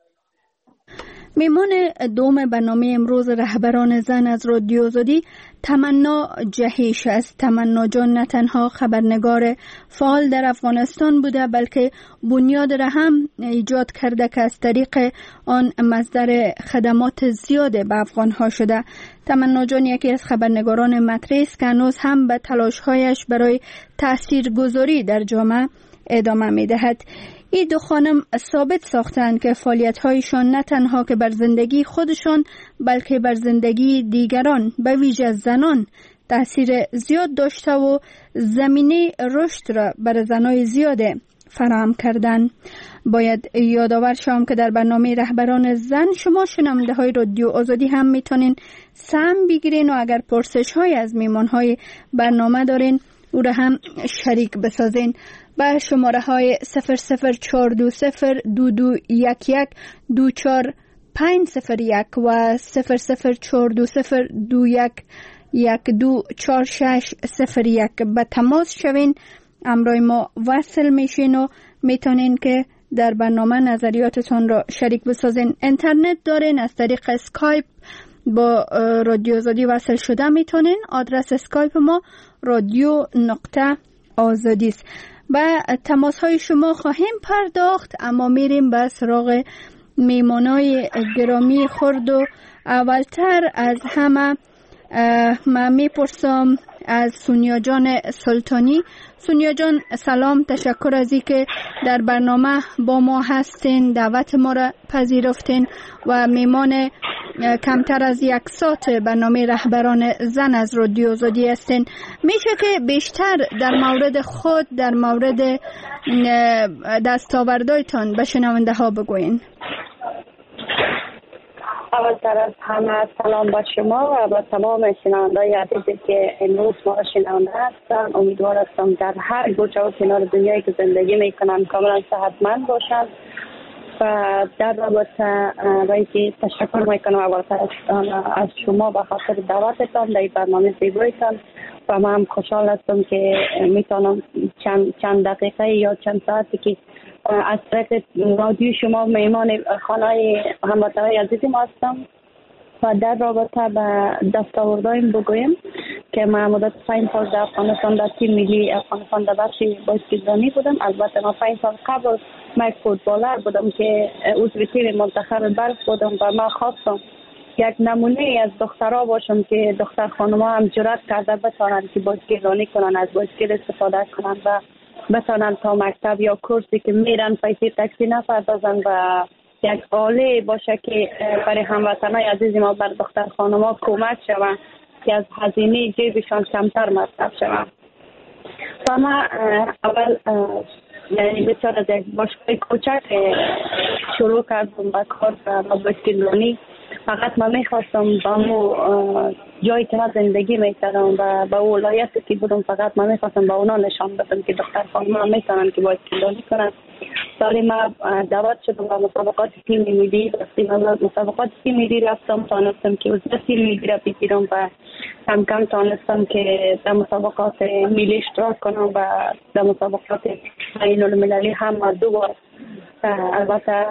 میمان دوم برنامه امروز رهبران زن از رادیو آزادی تمنا جهیش است. تمنا جان نه تنها خبرنگار فعال در افغانستان بوده بلکه بنیاد را هم ایجاد کرده که از طریق آن مصدر خدمات زیاد به افغانها شده. تمنا جان یکی از خبرنگاران مطرح است که هنوز هم به تلاش‌هایش برای تاثیرگذاری در جامعه ادامه می‌دهد. این دو خانم ثابت ساختند که فعالیت‌هایشان نه تنها که بر زندگی خودشان بلکه بر زندگی دیگران به ویژه زنان تأثیر زیاد داشته و زمینه رشد را بر زنای زیاد فراهم کردند. باید یادآور شوم که در برنامه رهبران زن شما شنونده های رادیو آزادی هم میتونین سهم بگیرین و اگر پرسش های از میمان های برنامه دارین او را هم شریک بسازین. با شماره های صفر صفر چهار دو صفر دو دو یک یک دو چهار پنج صفر یک و صفر صفر چهار دو صفر دو یک یک دو چهار شش صفر یک به تماس شوین، امروی ما وصل میشین و میتونین که در برنامه نظریاتتون را شریک بسازین. اینترنت دارین، از طریق اسکایپ با رادیو آزادی وصل شده میتونین. آدرس اسکایپ ما رادیو نقطه آزادی است. و تماس های شما خواهیم پرداخت، اما میریم به سراغ میمانای گرامی خرد و اولتر از همه من میپرسم از سونیا جان سلطانی. سونیا جان سلام، تشکر از این که در برنامه با ما هستین، دعوت ما را پذیرفتین و میمان کمتر از یک ساعت برنامه رهبران زن از رادیو آزادی هستین. میشه که بیشتر در مورد خود، در مورد دستاوردهایتان به شنونده ها بگوین؟ اولتر از همه سلام با شما و با تمام شنونده‌های عزیزی که امروز ما را شنونده هستند. امیدوار هستم در هر گوشه و کنار دنیایی که زندگی میکنن کاملا صحتمند باشند. و در رابطه با اینکه تشکر میکنم اولتر از شما به خاطر دعوتتان در برنامه زیبایتان و من هم خوشحال هستم که میتونم چند چند دقیقه یا چند ساعتی که از طریق رادیو شما میمان خانه هموطنان عزیزی ما هستم و در رابطه به دستاوردهایم بگویم که من مدت پنج سال در افغانستان در تیم ملی افغانستان در بخش بازیکنی بودم. البته من پنج سال قبل من فوتبالر بودم که عضو تیم منتخب بلخ بودم و من خواستم یک نمونه از دخترها باشم که دختر خانم‌ها هم جرأت کرده بتونن که بازیکنی کنن، از بازیکن استفاده کنن و بتونن تا مکتب یا کورسی که میرن پیسه تاکسی نپردازن و یک آله باشه که برای هموطنان عزیز ما بر دختر خانم‌ها کمک شود که از هزینه جیبشان کمتر مصرف شود. و من اول یعنی بسیار از یک باشگاه کوچک شروع کردم با کار و بازیکنی. فقط من میخواستم با مو جایی که من زندگی میکردم و با ولایتی که بودم فقط من میخواستم با اونا نشان بدم که دختر خانم‌ها میتونن که بازیکنی کنن. سالی من دعوت شدم با مسابقات تیم ملی، مسابقات تیم ملی رفتم، تانستم که عضو تیم ملی را بگیرم و کم کم تانستم که در مسابقات ملی اشتراک کنم و در مسابقات بین المللی هم دو بار البته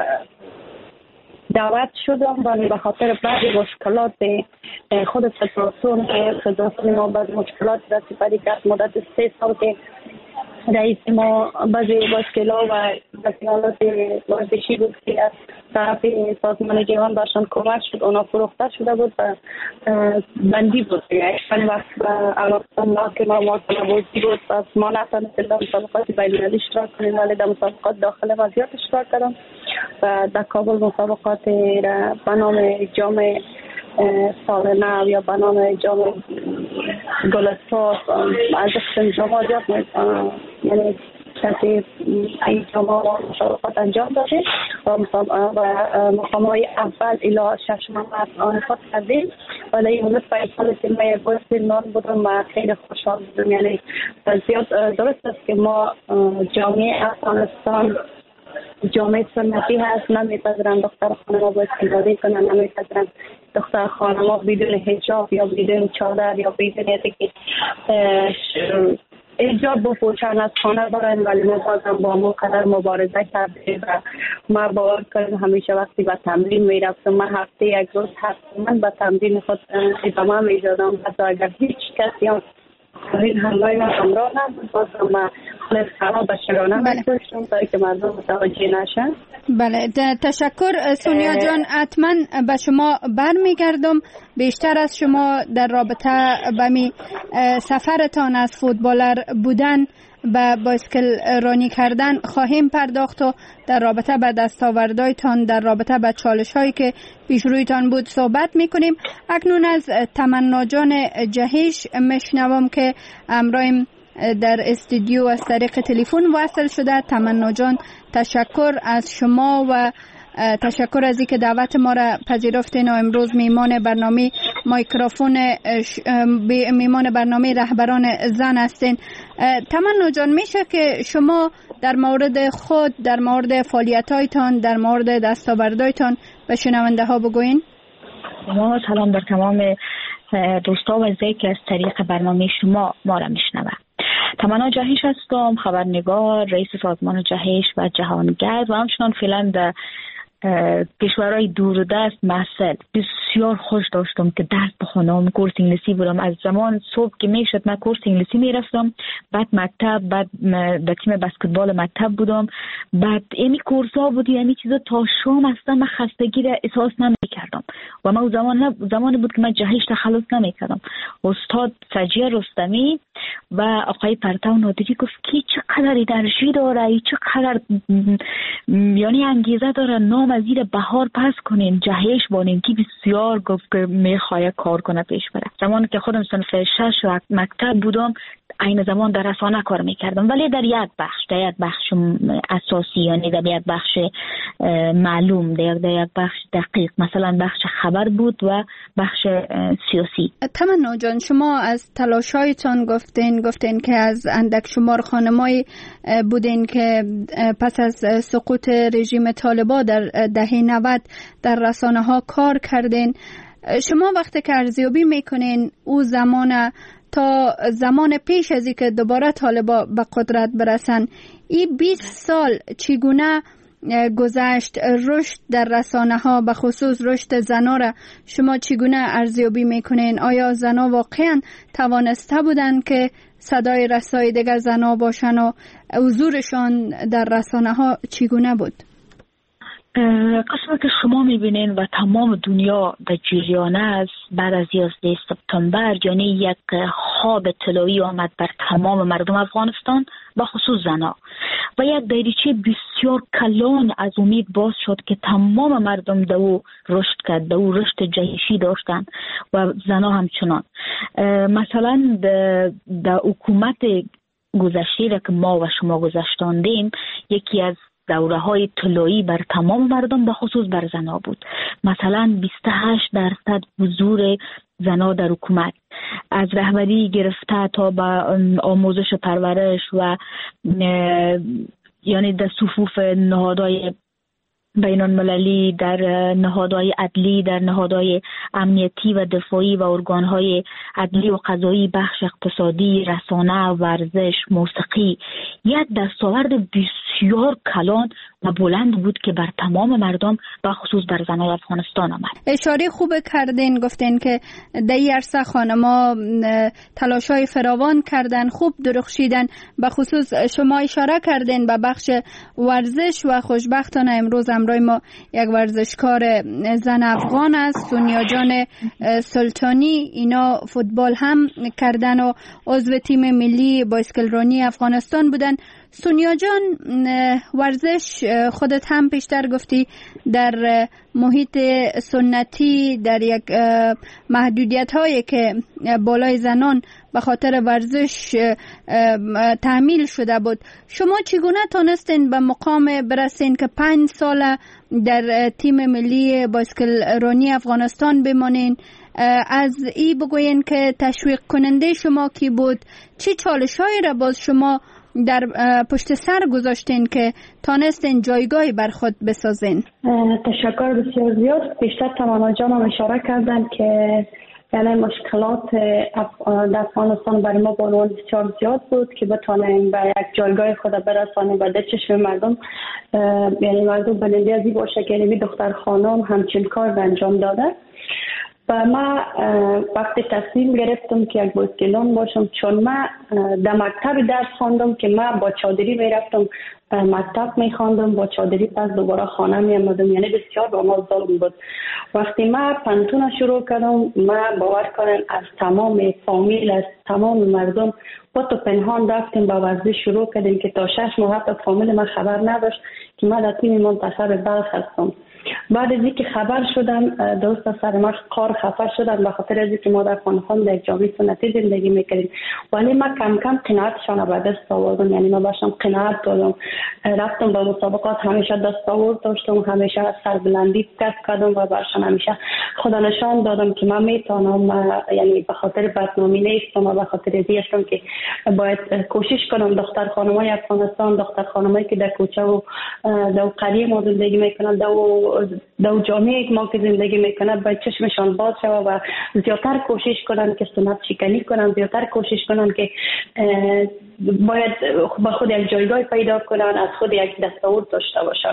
دعوت شدم و به خاطر بعضی مشکلات خود فدراسیون که فدراسیون ما بعضی مشکلات را سپری کرد. مدت سه سال که رئیس ما بعضی مشکلات و مشکلات ورزشی بود که از طرف سازمان جهان برشان کمک شد، اونا فروخته شده بود و بندی بود. یک وقت ما که ما موافقه بودی بود و ما نتونستیم در مسابقات بین‌المللی اشتراک کنیم، ولی در مسابقات داخل ما زیاد اشتراک کردم و در کابل مسابقات را به نام جام سال نو یا به نام جام گلستاس از قسم جام زیاد یعنی کسی این جام مسابقات انجام داده و مقام های اول الی شش ماه آن خود کردیم. ولی این مدت پنج سال که من بازیکن بودم و خیلی خوشحال بودم. یعنی زیاد درست است که ما جامعه افغانستان جامعه سنتی هست، نمیپذیرن دختر خانم‌ها بازیکنی کنن، نمیپذیرن دختر خانم‌ها بدون حجاب یا بدون چادر یا بدون که حجاب بپوشن از خانه برن، ولی ما بازم با ما قدر مبارزه کردیم و ما باور کردیم همیشه وقتی به تمرین میرفتم من هفته یک روز حتما به تمرین خود ادامه میدادم، حتی اگر هیچ کسی هم این همراه من همراه نبود بازم من خلص خراب به شرانه می‌کشتم تا که مردم متوجه نشن. بله تشکر سونیا جان، حتما به شما برمیگردم. بیشتر از شما در رابطه به می سفرتان از فوتبالر بودن به بایسکل رانی کردن خواهیم پرداخت و در رابطه به دستاوردهایتان، در رابطه به چالش هایی که پیش رویتان بود صحبت میکنیم. اکنون از تمنا جان جهیش میشنوم که امروز در استودیو از طریق تلفن وصل شده. تمنا جان تشکر از شما و تشکر از اینکه دعوت ما را پذیرفتین و امروز میمان برنامه مایکروفون میمان برنامه رهبران زن هستین. تمنا جان، میشه که شما در مورد خود، در مورد فعالیت‌هایتان، در مورد دستاوردهایتان به شنونده ها بگوین؟ ما سلام بر تمام دوستا و عزیزایی که از طریق برنامه شما ما را میشنوند. تمنا جهش هستم، خبرنگار، رئیس سازمان جهش و جهانگرد و همچنان فعلا در کشورهای دور و دست محصل بسیار خوش داشتم که درس بخونم، کورس انگلیسی بودم. از زمان صبح که میشد من کورس انگلیسی میرفتم، بعد مکتب، بعد در تیم بسکتبال مکتب بودم، بعد امی کورس ها بود، یعنی چیزا تا شام اصلا من خستگی را احساس نمیکردم و من زمان زمانی بود که من جهش تخلص نمیکردم. استاد سجیه رستمی و آقای پرتو نادری گفت که چقدر انرژی داره، چقدر یعنی انگیزه داره، نام از زیر بهار پس کنین، جهش بانین که بسیار گفت که میخواه کار کنه پیش بره. زمان که خودم صنف شش و مکتب بودم این زمان در رسانه کار میکردم، ولی در یک بخش در یک بخش اساسی، یعنی در یک بخش معلوم، در, در یک بخش دقیق، مثلا بخش خبر بود و بخش سیاسی. تمنا جان، شما از تلاشایتان گفتین گفتین که از اندک شمار خانمایی بودین که پس از سقوط رژیم طالبان در دهه نود در رسانه ها کار کردین. شما وقتی که ارزیابی میکنین او زمان تا زمان پیش از اینکه دوباره طالبا به قدرت برسن، این بیست سال چگونه گذشت؟ رشد در رسانه ها به خصوص رشد زنا را شما چگونه ارزیابی میکنین؟ آیا زنا واقعا توانسته بودن که صدای رسایدگر زنا باشن و حضورشان در رسانه ها چگونه بود؟ قسمت که شما میبینین و تمام دنیا در جریان است، بعد از یازده سپتامبر یعنی یک خواب طلایی آمد بر تمام مردم افغانستان و خصوص زنا و یک دریچه بسیار کلان از امید باز شد که تمام مردم دو رشد کرد، دو رشد جهشی داشتن و زنا همچنان. مثلا در حکومت گذشته را که ما و شما گذشتاندیم، یکی از دوره های طلایی بر تمام مردم به خصوص بر زنا بود. مثلا بیست و هشت درصد حضور زنا در حکومت، از رهبری گرفته تا به آموزش و پرورش و یعنی در صفوف نهادهای بین المللی، در نهادهای عدلی، در نهادهای امنیتی و دفاعی و ارگانهای عدلی و قضایی، بخش اقتصادی، رسانه، ورزش، موسیقی، یک دستاورد بسیار کلان و بلند بود که بر تمام مردم و خصوص بر زنان افغانستان آمد. اشاره خوب کردین، گفتین که در این عرصه خانما تلاشای فراوان کردن، خوب درخشیدن. به خصوص شما اشاره کردین به بخش ورزش و خوشبختانه امروز همراه ما یک ورزشکار زن افغان است، سونیا جان سلطانی. اینا فوتبال هم کردن و عضو تیم ملی بایسکلرانی افغانستان بودن. سونیا جان، ورزش خودت هم پیشتر گفتی در محیط سنتی، در یک محدودیت هایی که بالای زنان به خاطر ورزش تعمیل شده بود، شما چگونه تانستین به مقام برسین که پنج سال در تیم ملی بایسکلرانی افغانستان بمانین؟ از ای بگوین که تشویق کننده شما کی بود؟ چی چالش‌هایی را باز شما در پشت سر گذاشتین که تانستین جایگاهی بر خود بسازین؟ تشکر بسیار زیاد. بیشتر تمنا جانم اشاره کردن که یعنی مشکلات در افغانستان برای ما بانوان بسیار زیاد بود که بتانیم به یک جایگاه خود برسانیم و در چشم مردم، یعنی مردم بننده ازی باشه که یعنی دختر خانم همچین کار انجام داده. و ما وقتی تصمیم گرفتم که یک بایسکلان باشم، چون من در مکتب درس خواندم که من با چادری میرفتم مکتب میخواندم، با چادری پس دوباره خانه میامدم، یعنی بسیار با ما ظلم بود. وقتی من پنتون شروع کردم، من باور کنن از تمام فامیل، از تمام مردم خود و پنهان رفتیم با ورزش شروع کردیم که تا شش ماه تا فامیل من خبر نداشت که من در تیم منتخب بلخ هستم. بعد از اینکه خبر شدم، دوست سر ما قار خفه شدن به خاطر از اینکه ما در افغانستان در جامعه سنتی زندگی میکردیم، ولی ما کم کم قناعتشان به دست آوردم. یعنی ما باشم قناعت دادم، رفتم به مسابقات، همیشه دست آورد داشتم، همیشه سربلندی کسب کردم و برشان همیشه خدا نشان دادم که من میتونم، یعنی به خاطر بدنامی نیستم و به خاطر ازی هستم که باید کوشش کنم دختر خانمای افغانستان، دختر خانمایی که در کوچه و در قریه ما زندگی میکنن، در در جامعه ما که زندگی میکنن باید چشمشان باز شود و زیادتر کوشش کنن که سنت شکنی کنن، زیادتر کوشش کنن که باید با خود یک جایگاه پیدا کنن، از خود یک دستاورد داشته باشن.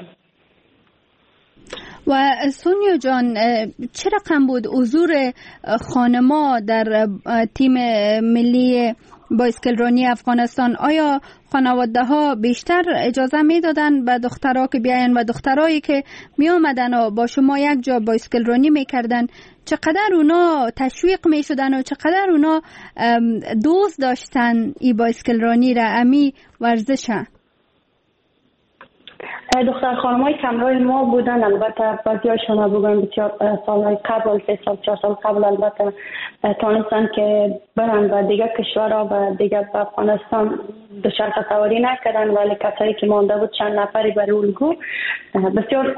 و سونیا جان، چه رقم بود حضور خانما در تیم ملی بایسکلرانی افغانستان؟ آیا خانواده ها بیشتر اجازه می دادن به دخترها که بیاین و دخترایی که می آمدن و با شما یک جا بایسکلرانی می کردن چقدر اونا تشویق می شدن و چقدر اونا دوست داشتن ای بایسکلرانی را، امی ورزشه؟ دختر خانمای کمرای ما بودن، البته بعضیاشون بودن بسیار سالهای قبل، سه سال چهار سال قبل البته تانستن که برن و دیگه کشورها و دیگه به افغانستان دوچرخه سواری نکردن، ولی کسایی که مانده بود چند نفری برای الگو بسیار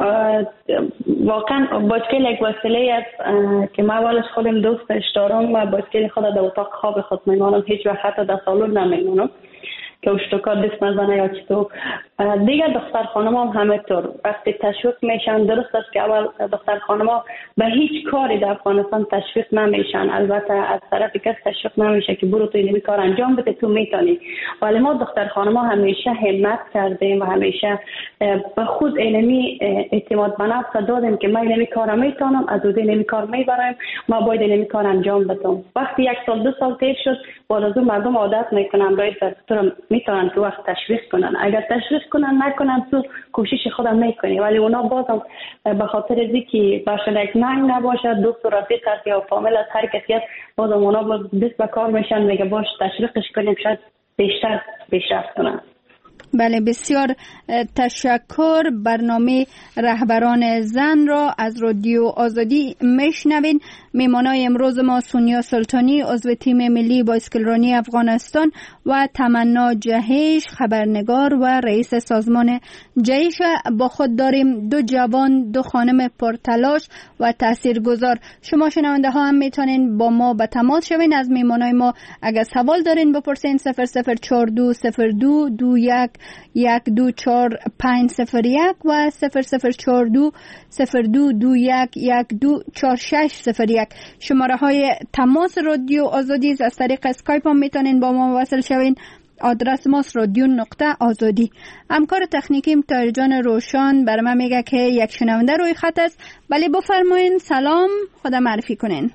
واقعا بایسکل یک وسیله است که من اولش خودم دوستش دارم و بایسکل خود در اتاق خواب خود میمانم، هیچ وقت حتی در سالن نمیمانم که اشتکار دست نزنه یا چطور. دیگر دختر خانم هم همه طور وقتی تشویق میشن، درست است که اول دختر خانم ها به هیچ کاری در افغانستان تشویق نمیشن، البته از طرف کس تشویق نمیشه که برو تو این کار انجام بده تو میتونی، ولی ما دختر خانم ها همیشه همت کردیم و همیشه به خود اینمی اعتماد به نفس دادیم که من اینمی کار میتونم، از اون اینمی کار میبرم، ما باید اینمی کار انجام بدم. وقتی یک سال دو سال تیر شد باز از مردم عادت میکنن، باید تو میتونن تو وقت تشویق کنن، اگر تشویق کنن نکنن تو کوشش خودم میکنی، ولی اونا بازم به خاطر از اینکه برشون یک ننگ نباشه، دوست و رفیق است یا فامیل از هر کسی است، بازم اونا باز دست به کار میشن، میگه باش تشویقش کنیم شاید بیشتر پیشرفت کنن. بله، بسیار تشکر. برنامه رهبران زن را از رادیو آزادی میشنوین. میمانای امروز ما سونیا سلطانی، عضو تیم ملی بایسکلرانی افغانستان، و تمنا جهش، خبرنگار و رئیس سازمان جهش. با خود داریم دو جوان، دو خانم پرتلاش و تاثیرگذار. شما شنونده ها هم میتونین با ما به تماس شوین. از میمانای ما اگر سوال دارین بپرسین صفر صفر چهار دو صفر دو دو یک یک دو چهار پنج صفر یک و صفر صفر چهار دو صفر دو دو یک یک دو چهار شش صفر یک. شماره های تماس رادیو آزادی از طریق اسکایپ هم میتونین با ما وصل شوین. آدرس ماست رادیو نقطه آزادی. همکار تکنیکیم تایر جان روشان بر من میگه که یک شنونده روی خط است. بله بفرمایین. سلام، خدا معرفی کنین.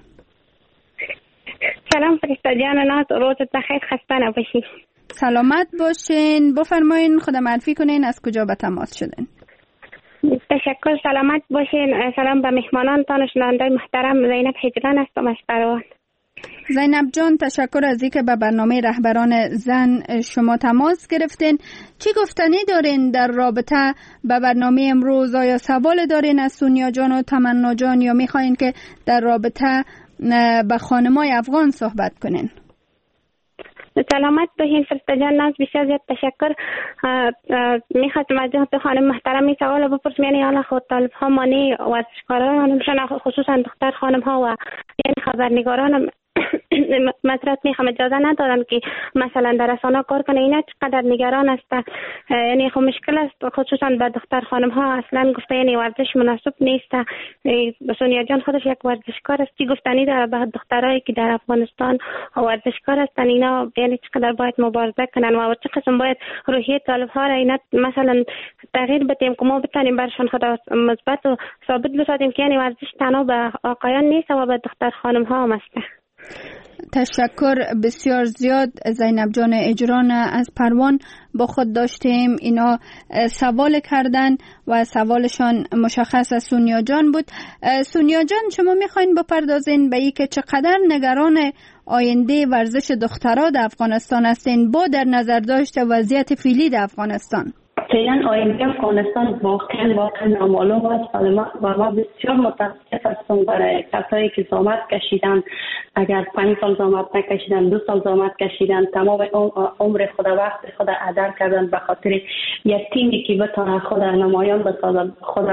سلام فرشته جان ناز، روزت بخیر، خسته نباشید. سلامت باشین. بفرمایین، خدا معرفی کنین، از کجا به تماس شدین؟ تشکر، سلامت باشین. سلام به مهمانانتان، شنونده محترم. زینب هجران هستم از قروان. زینب جان، تشکر از اینکه به برنامه رهبران زن شما تماس گرفتین. چی گفتنی دارین در رابطه به برنامه امروز؟ آیا سوال دارین از سونیا جان و تمنا جان یا میخواین که در رابطه به خانمای افغان صحبت کنین؟ سلامت باشین فرشته جان ناز، بسیار زیاد تشکر. میخواستم از جهت خانم محترم این سوال بپرسم، یعنی حالا خود طالب ها مانی ورزشکاران خصوصا دختر خانم ها و یعنی خبرنگاران مطرح میخوام اجازه ندارن که مثلا در رسانه کار کنه، اینا چقدر نگران است، یعنی خب مشکل است خصوصا به دختر خانم ها. اصلا گفته یعنی ورزش مناسب نیست. سونیا جان خودش یک ورزشکار است، چی گفتنی داره به دخترایی که در افغانستان ورزشکار هستن، اینا یعنی چقدر باید مبارزه کنن و چه قسم باید روحیه طالب ها را اینا مثلا تغییر بدیم که ما بتونیم برشان خدا مثبت و ثابت بسازیم که یعنی ورزش تنها به آقایان نیست و به دختر خانم ها هم است. تشکر بسیار زیاد. زینب جان اجران از پروان با خود داشتیم، اینا سوال کردن و سوالشان مشخص از سونیا جان بود. سونیا جان، شما میخواین بپردازین به این که چقدر نگران آینده ورزش دخترها در افغانستان هستین با در نظر داشت وضعیت فعلی در افغانستان؟ فعلا آینده افغانستان واقعا واقعا نامعلوم است و ما بسیار متاسف هستم برای کسایی که زحمت کشیدن. اگر پنج سال زحمت نکشیدن، دو سال زحمت کشیدن، تمام عمر خود وقت خود هدر کردن به خاطر یک تیمی که بتونه خود نمایان بسازد، خود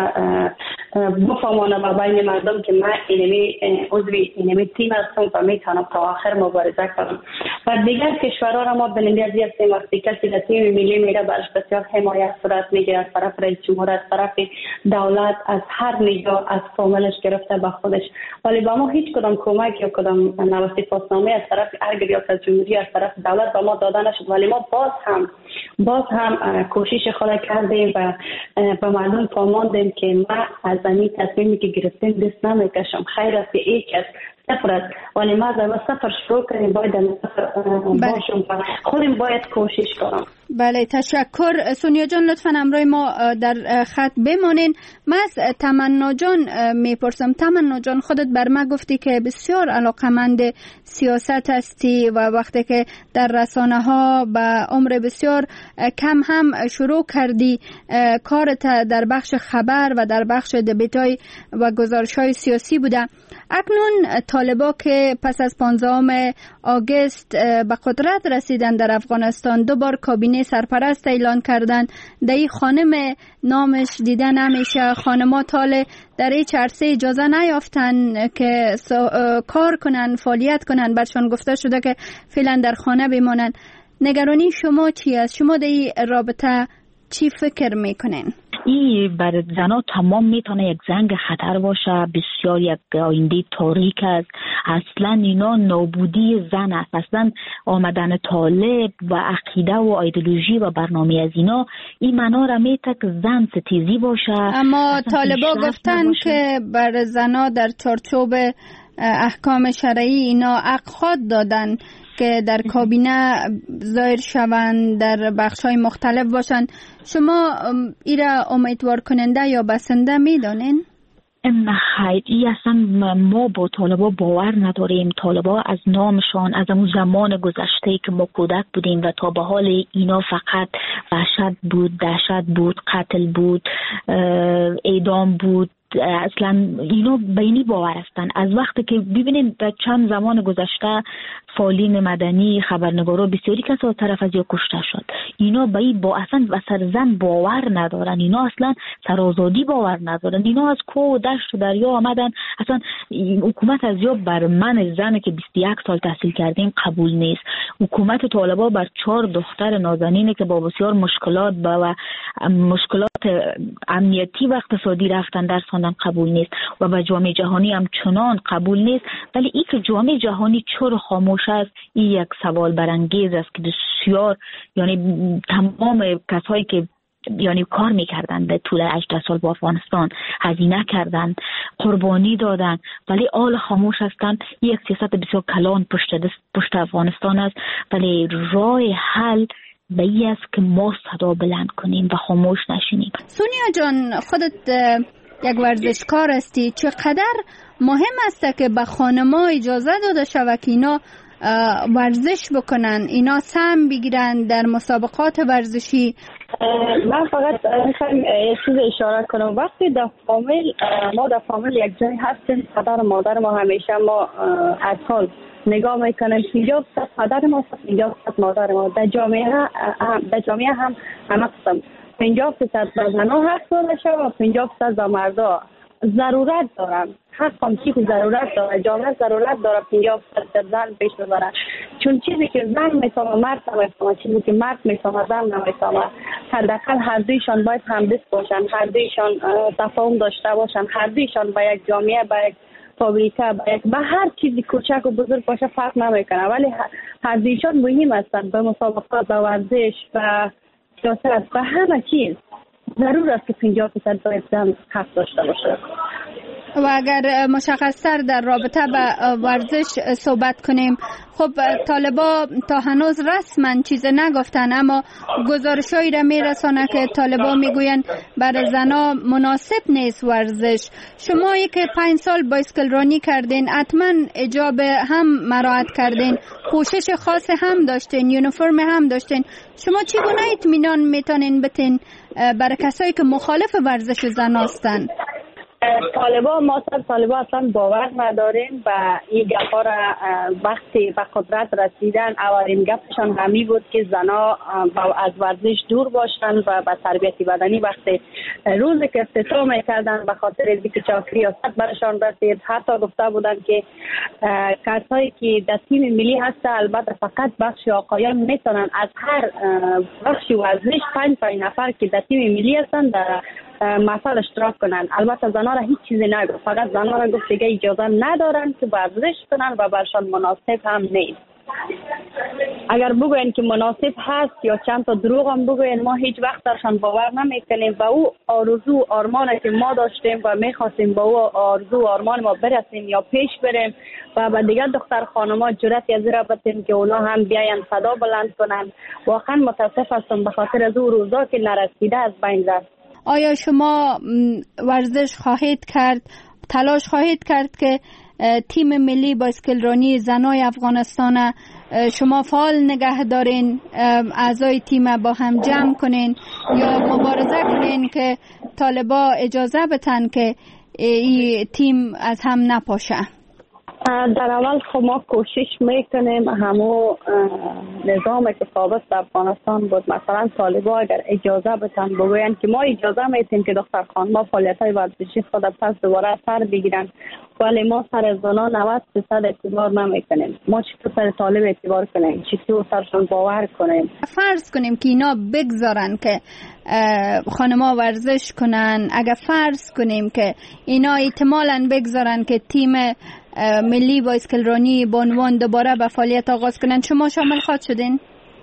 بفهمانه به بین مردم که من اینمی عضوی اینمی تیم هستم و میتونم تا آخر مبارزه کنم. و دیگر کشورها را ما بلندی هستیم وقتی کسی در تیم ملی میره برش بسیار حمایت صورت میگیره از طرف رئیس جمهور، از طرف دولت، از هر نگاه، از فامیلش گرفته به خودش. ولی با ما هیچ کدام کمک یا کدام نوستی پاسنامه از طرف ارگ ریاست جمهوری از طرف دولت با ما داده نشد. ولی ما باز هم باز هم کوشش خود کردیم و به مردم فهماندیم که ما از این تصمیمی که گرفتیم دست نمیکشم. خیر است که یک از صفر است، ولی ما در صفر شروع کنیم، باید در صفر باشم و خودم باید کوشش کنم. بله، تشکر. سونیا جان لطفا همراه ما در خط بمانین. من از تمنا جان میپرسم. تمنا جان، خودت بر من گفتی که بسیار علاقمند سیاست هستی و وقتی که در رسانه ها به عمر بسیار کم هم شروع کردی کارت در بخش خبر و در بخش دبیتای و گزارش های سیاسی بوده. اکنون طالبا که پس از پانزدهم آگوست به قدرت رسیدن در افغانستان دوبار کابینه سرپرست اعلان کردن. در این خانم نامش دیده نمیشه. خانم‌ها تاله در این عرصه اجازه نیافتن که کار کنن، فعالیت کنن. برشان گفته شده که فعلا در خانه بمانن. نگرانی شما چی است؟ شما در این رابطه چی فکر میکنین؟ این بر زنها تمام میتونه یک زنگ خطر باشه. بسیار یک آینده تاریک است. اصلا اینا نابودی زن است. اصلا آمدن طالب و عقیده و ایدئولوژی و برنامه از اینا این معنا را میته که زن ستیزی باشه. اما طالبا گفتن که بر زنها در چارچوب احکام شرعی اینا حق خود دادن که در کابینه ظاهر شوند، در بخش‌های مختلف باشن. شما ایرا امیدوار کننده یا بسنده میدانین؟ نه خیر، این اصلا ما با طالبا باور نداریم. طالبا از نامشان از اون زمان گذشته که ما کودک بودیم و تا به حال اینا فقط وحشت بود، دهشت بود، قتل بود، اعدام بود. اصلا اینا بینی باور هستن. از وقتی که ببینید در چند زمان گذشته فعالین مدنی، خبرنگارا، بسیاری کسا طرف از یا کشته شد. اینا به این با اصلا و سرزن باور ندارن. اینا اصلا سرآزادی باور ندارن. اینا از کوه و دشت و دریا آمدن. اصلا حکومت از یا بر من زن که بیست و یک سال تحصیل کردیم قبول نیست. حکومت طالبا بر چهار دختر نازنینه که با بسیار مشکلات و مشکلات امنیتی و اقتصادی رفتن درس قبول نیست و به جامعه جهانی هم چنان قبول نیست. ولی این که جامعه جهانی چرا خاموش است، این یک سوال برانگیز است که بسیار یعنی تمام کسایی که یعنی کار میکردن به طول هجده سال با افغانستان، هزینه کردن، قربانی دادن، ولی آل خاموش هستن. یک سیاست بسیار کلان پشت پشت افغانستان است. ولی راه حل به این است که ما صدا بلند کنیم و خاموش نشینیم. سونیا جان، خودت یک ورزشکار هستی. چقدر مهم است که به خانم‌ها اجازه داده شود که اینا ورزش بکنن، اینا سهم بگیرن در مسابقات ورزشی؟ من فقط میخوایم یه چیز اشاره کنم. وقتی در فامیل ما در فامیل یک جای هستیم، پدر و مادر ما همیشه ما اطفال نگاه میکنیم پنجاه درصد پدر ما، پنجاه درصد مادر ما. در جامعه هم در جامعه هم همه قسم پنجاه درصد زنها حق داده شد و پنجاه درصد مردا ضرورت دارن. حق هم چی که ضرورت داره، جامعه ضرورت داره پنجاه درصد زن پیش ببره. چون چیزی که زن میفهمه مرد نمیفهمه، چیزی که مرد میفهمه زن نمیفهمه. حداقل هر دویشان باید همدست باشن، هر دویشان تفاهم داشته باشن، هر دویشان با یک جامعه، با یک فابریکه، با یک به هر چیزی کوچک و بزرگ باشه فرق نمیکنه. ولی هر دویشان مهم هستند. به مسابقات، به ورزش، به سیاست، به همه چیز ضرور است که پنجاه درصد باید زن حق داشته باشه. و اگر مشخصتر در رابطه به ورزش صحبت کنیم، خب طالبا تا هنوز رسما چیز نگفتن، اما گزارشایی را میرسانه که طالبا میگوین برای زنا مناسب نیست ورزش. شما که پنج سال بایسکل رانی کردین، حتما حجاب هم مراعات کردین، پوشش خاص هم داشتین، یونیفرم هم داشتین. شما چگونه اطمینان میتونین بتین برای کسایی که مخالف ورزش زناستن؟ طالبا ما سر طالبا اصلا باور نداریم و این گپا را وقتی به قدرت رسیدن اولین گپشان همی بود که زنا از ورزش دور باشن و به تربیت بدنی وقتی روزی که افتتاح میکردن به خاطر اینکه ریاست برشان رسید، حتی گفته بودن که کسایی که در تیم ملی هستن البته فقط بخش آقایان میتونن از هر بخش ورزش پنج پنج نفر که در تیم ملی هستن در مثال اشتراک کنن. البته زنها را هیچ چیزی نگفت، فقط زنها را گفت دیگه اجازه ندارن که ورزش کنن و برشان مناسب هم نیست. اگر بگوین که مناسب هست یا چند تا دروغ هم بگوین، ما هیچ وقت درشان باور نمیکنیم و او آرزو آرمانی که ما داشتیم و میخواستیم با او آرزو آرمان ما برسیم یا پیش بریم و به دیگر دختر خانما جرأت از را بدیم که اونا هم بیاین صدا بلند کنن. واقعا متاسف هستم به خاطر از او روزا که نرسیده از بین رفت. آیا شما ورزش خواهید کرد، تلاش خواهید کرد که تیم ملی بایسکل رانی زنای افغانستان شما فعال نگه دارین، اعضای تیم با هم جمع کنین یا مبارزه کنین که طالبا اجازه بتن که این تیم از هم نپاشه؟ در اول خب ما کوشش میکنیم همو نظام که ثابت در افغانستان بود، مثلا طالبا اگر اجازه بتن بگوین که ما اجازه میتیم که دختر خانما فعالیت‌های ورزشی خود پس دوباره سر بگیرن، ولی ما سر زنان نود درصد اعتبار نمیکنیم. ما چطور سر طالب اعتبار کنیم؟ چطور سرشون باور کنیم؟ فرض کنیم که اینا بگذارن که خانما ورزش کنن، اگر فرض کنیم که اینا احتمالاً بگذارن که تیم ملی بایسکل رانی به عنوان دوباره به فعالیت آغاز کنن، شما شامل خواهد شدین؟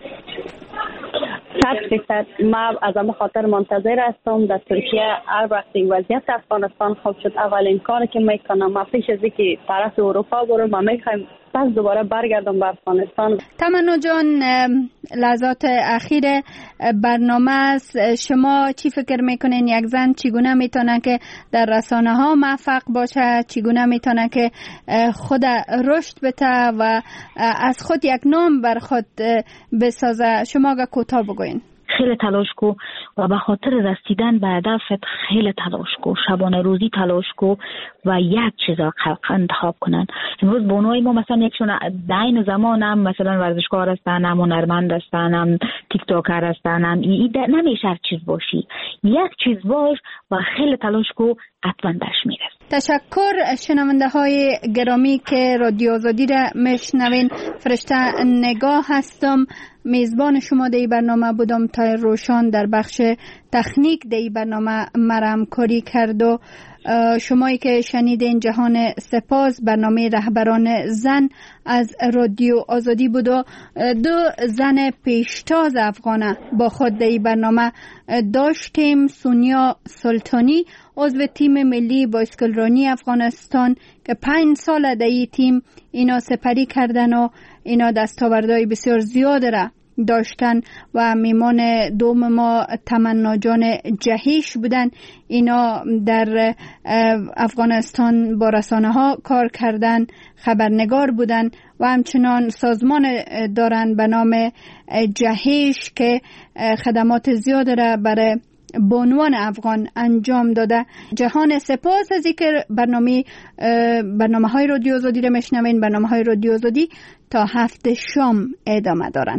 صد فیصد ما از همه خاطر منتظر هستم. در ترکیه هر وقتی وضعیت افغانستان خوب شد اولین کاری که میکنم ما پیش از اینکه طرف اروپا برم ما میخوایم پس دوباره برگردم به افغانستان. تمنا جان، لحظات اخیر برنامه است، شما چی فکر میکنین یک زن چگونه میتونه که در رسانه ها موفق باشه، چگونه میتونه که خود رشد بده و از خود یک نام بر خود بسازه؟ شما اگه کوتاه بگوین. خیلی تلاش کو و به خاطر رسیدن به هدفت خیلی تلاش کو، شبانه روزی تلاش کو و یک چیز را انتخاب کنن. امروز بانوهای ما مثلا یکشون در این زمان هم مثلا ورزشکار هستن، هم هنرمند هستن، هم تیک تاکر هستن، هم ای نمیشه هر چیز باشی، یک چیز باش و خیلی تلاش کو، حتما درش میرس. تشکر. شنونده های گرامی که رادیو آزادی را میشنوین، فرشته نگاه هستم، میزبان شما در این برنامه بودم. تا روشان در بخش تکنیک در این برنامه مرا همکاری کرد و شمایی که شنیدین جهان سپاس، برنامه رهبران زن از رادیو آزادی بود و دو زن پیشتاز افغانه با خود در این برنامه داشتیم. سونیا سلطانی عضو تیم ملی بایسکل رانی افغانستان که پنج سال در این تیم اینا سپری کردن و اینا دستاوردهای بسیار زیاد را داشتن و میمان دوم ما تمنا جان جهیش بودن. اینا در افغانستان با رسانه ها کار کردن، خبرنگار بودن و همچنان سازمان دارن به نام جهیش که خدمات زیاد را برای بانوان افغان انجام داده. جهان سپاس از اینکه برنامه برنامه های رادیو آزادی را میشنوین. برنامه های رادیو آزادی تا هفته شام ادامه دارن.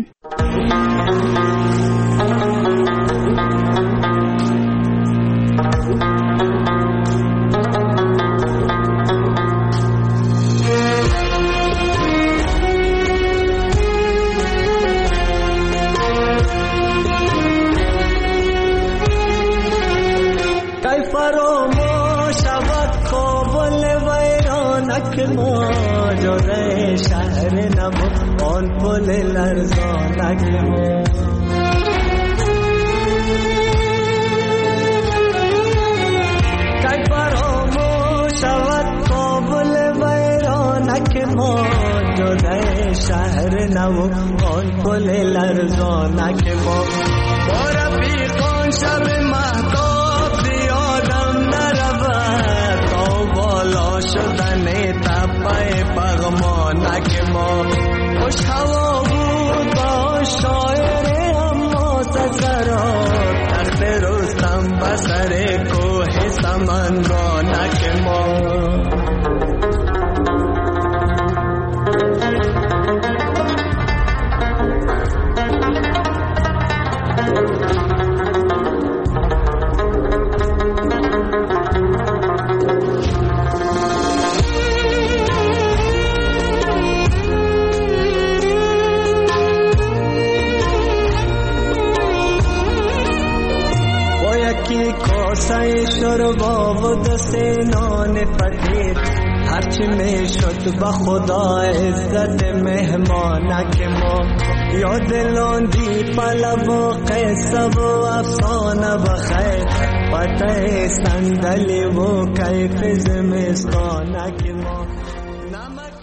ماجرای شهر نما آن پل لرزانک ما کی فراموش ما جدای شهر نو آن پل لرزانک ما با رفیقان شب مهتاب یادم نرود تا بالا شدن تپه پغمانک ما خوش هوا بود با شاعر اما سزرات تخت رستم بسر کوه سمنگانک ما کاسه شربا و دست نان پتیر هرچی می شد به خدا عزت مهمانک ما یاد لاندی پلو و قصه و افسانه بخیر پته صندلی و کیف زمستانک ما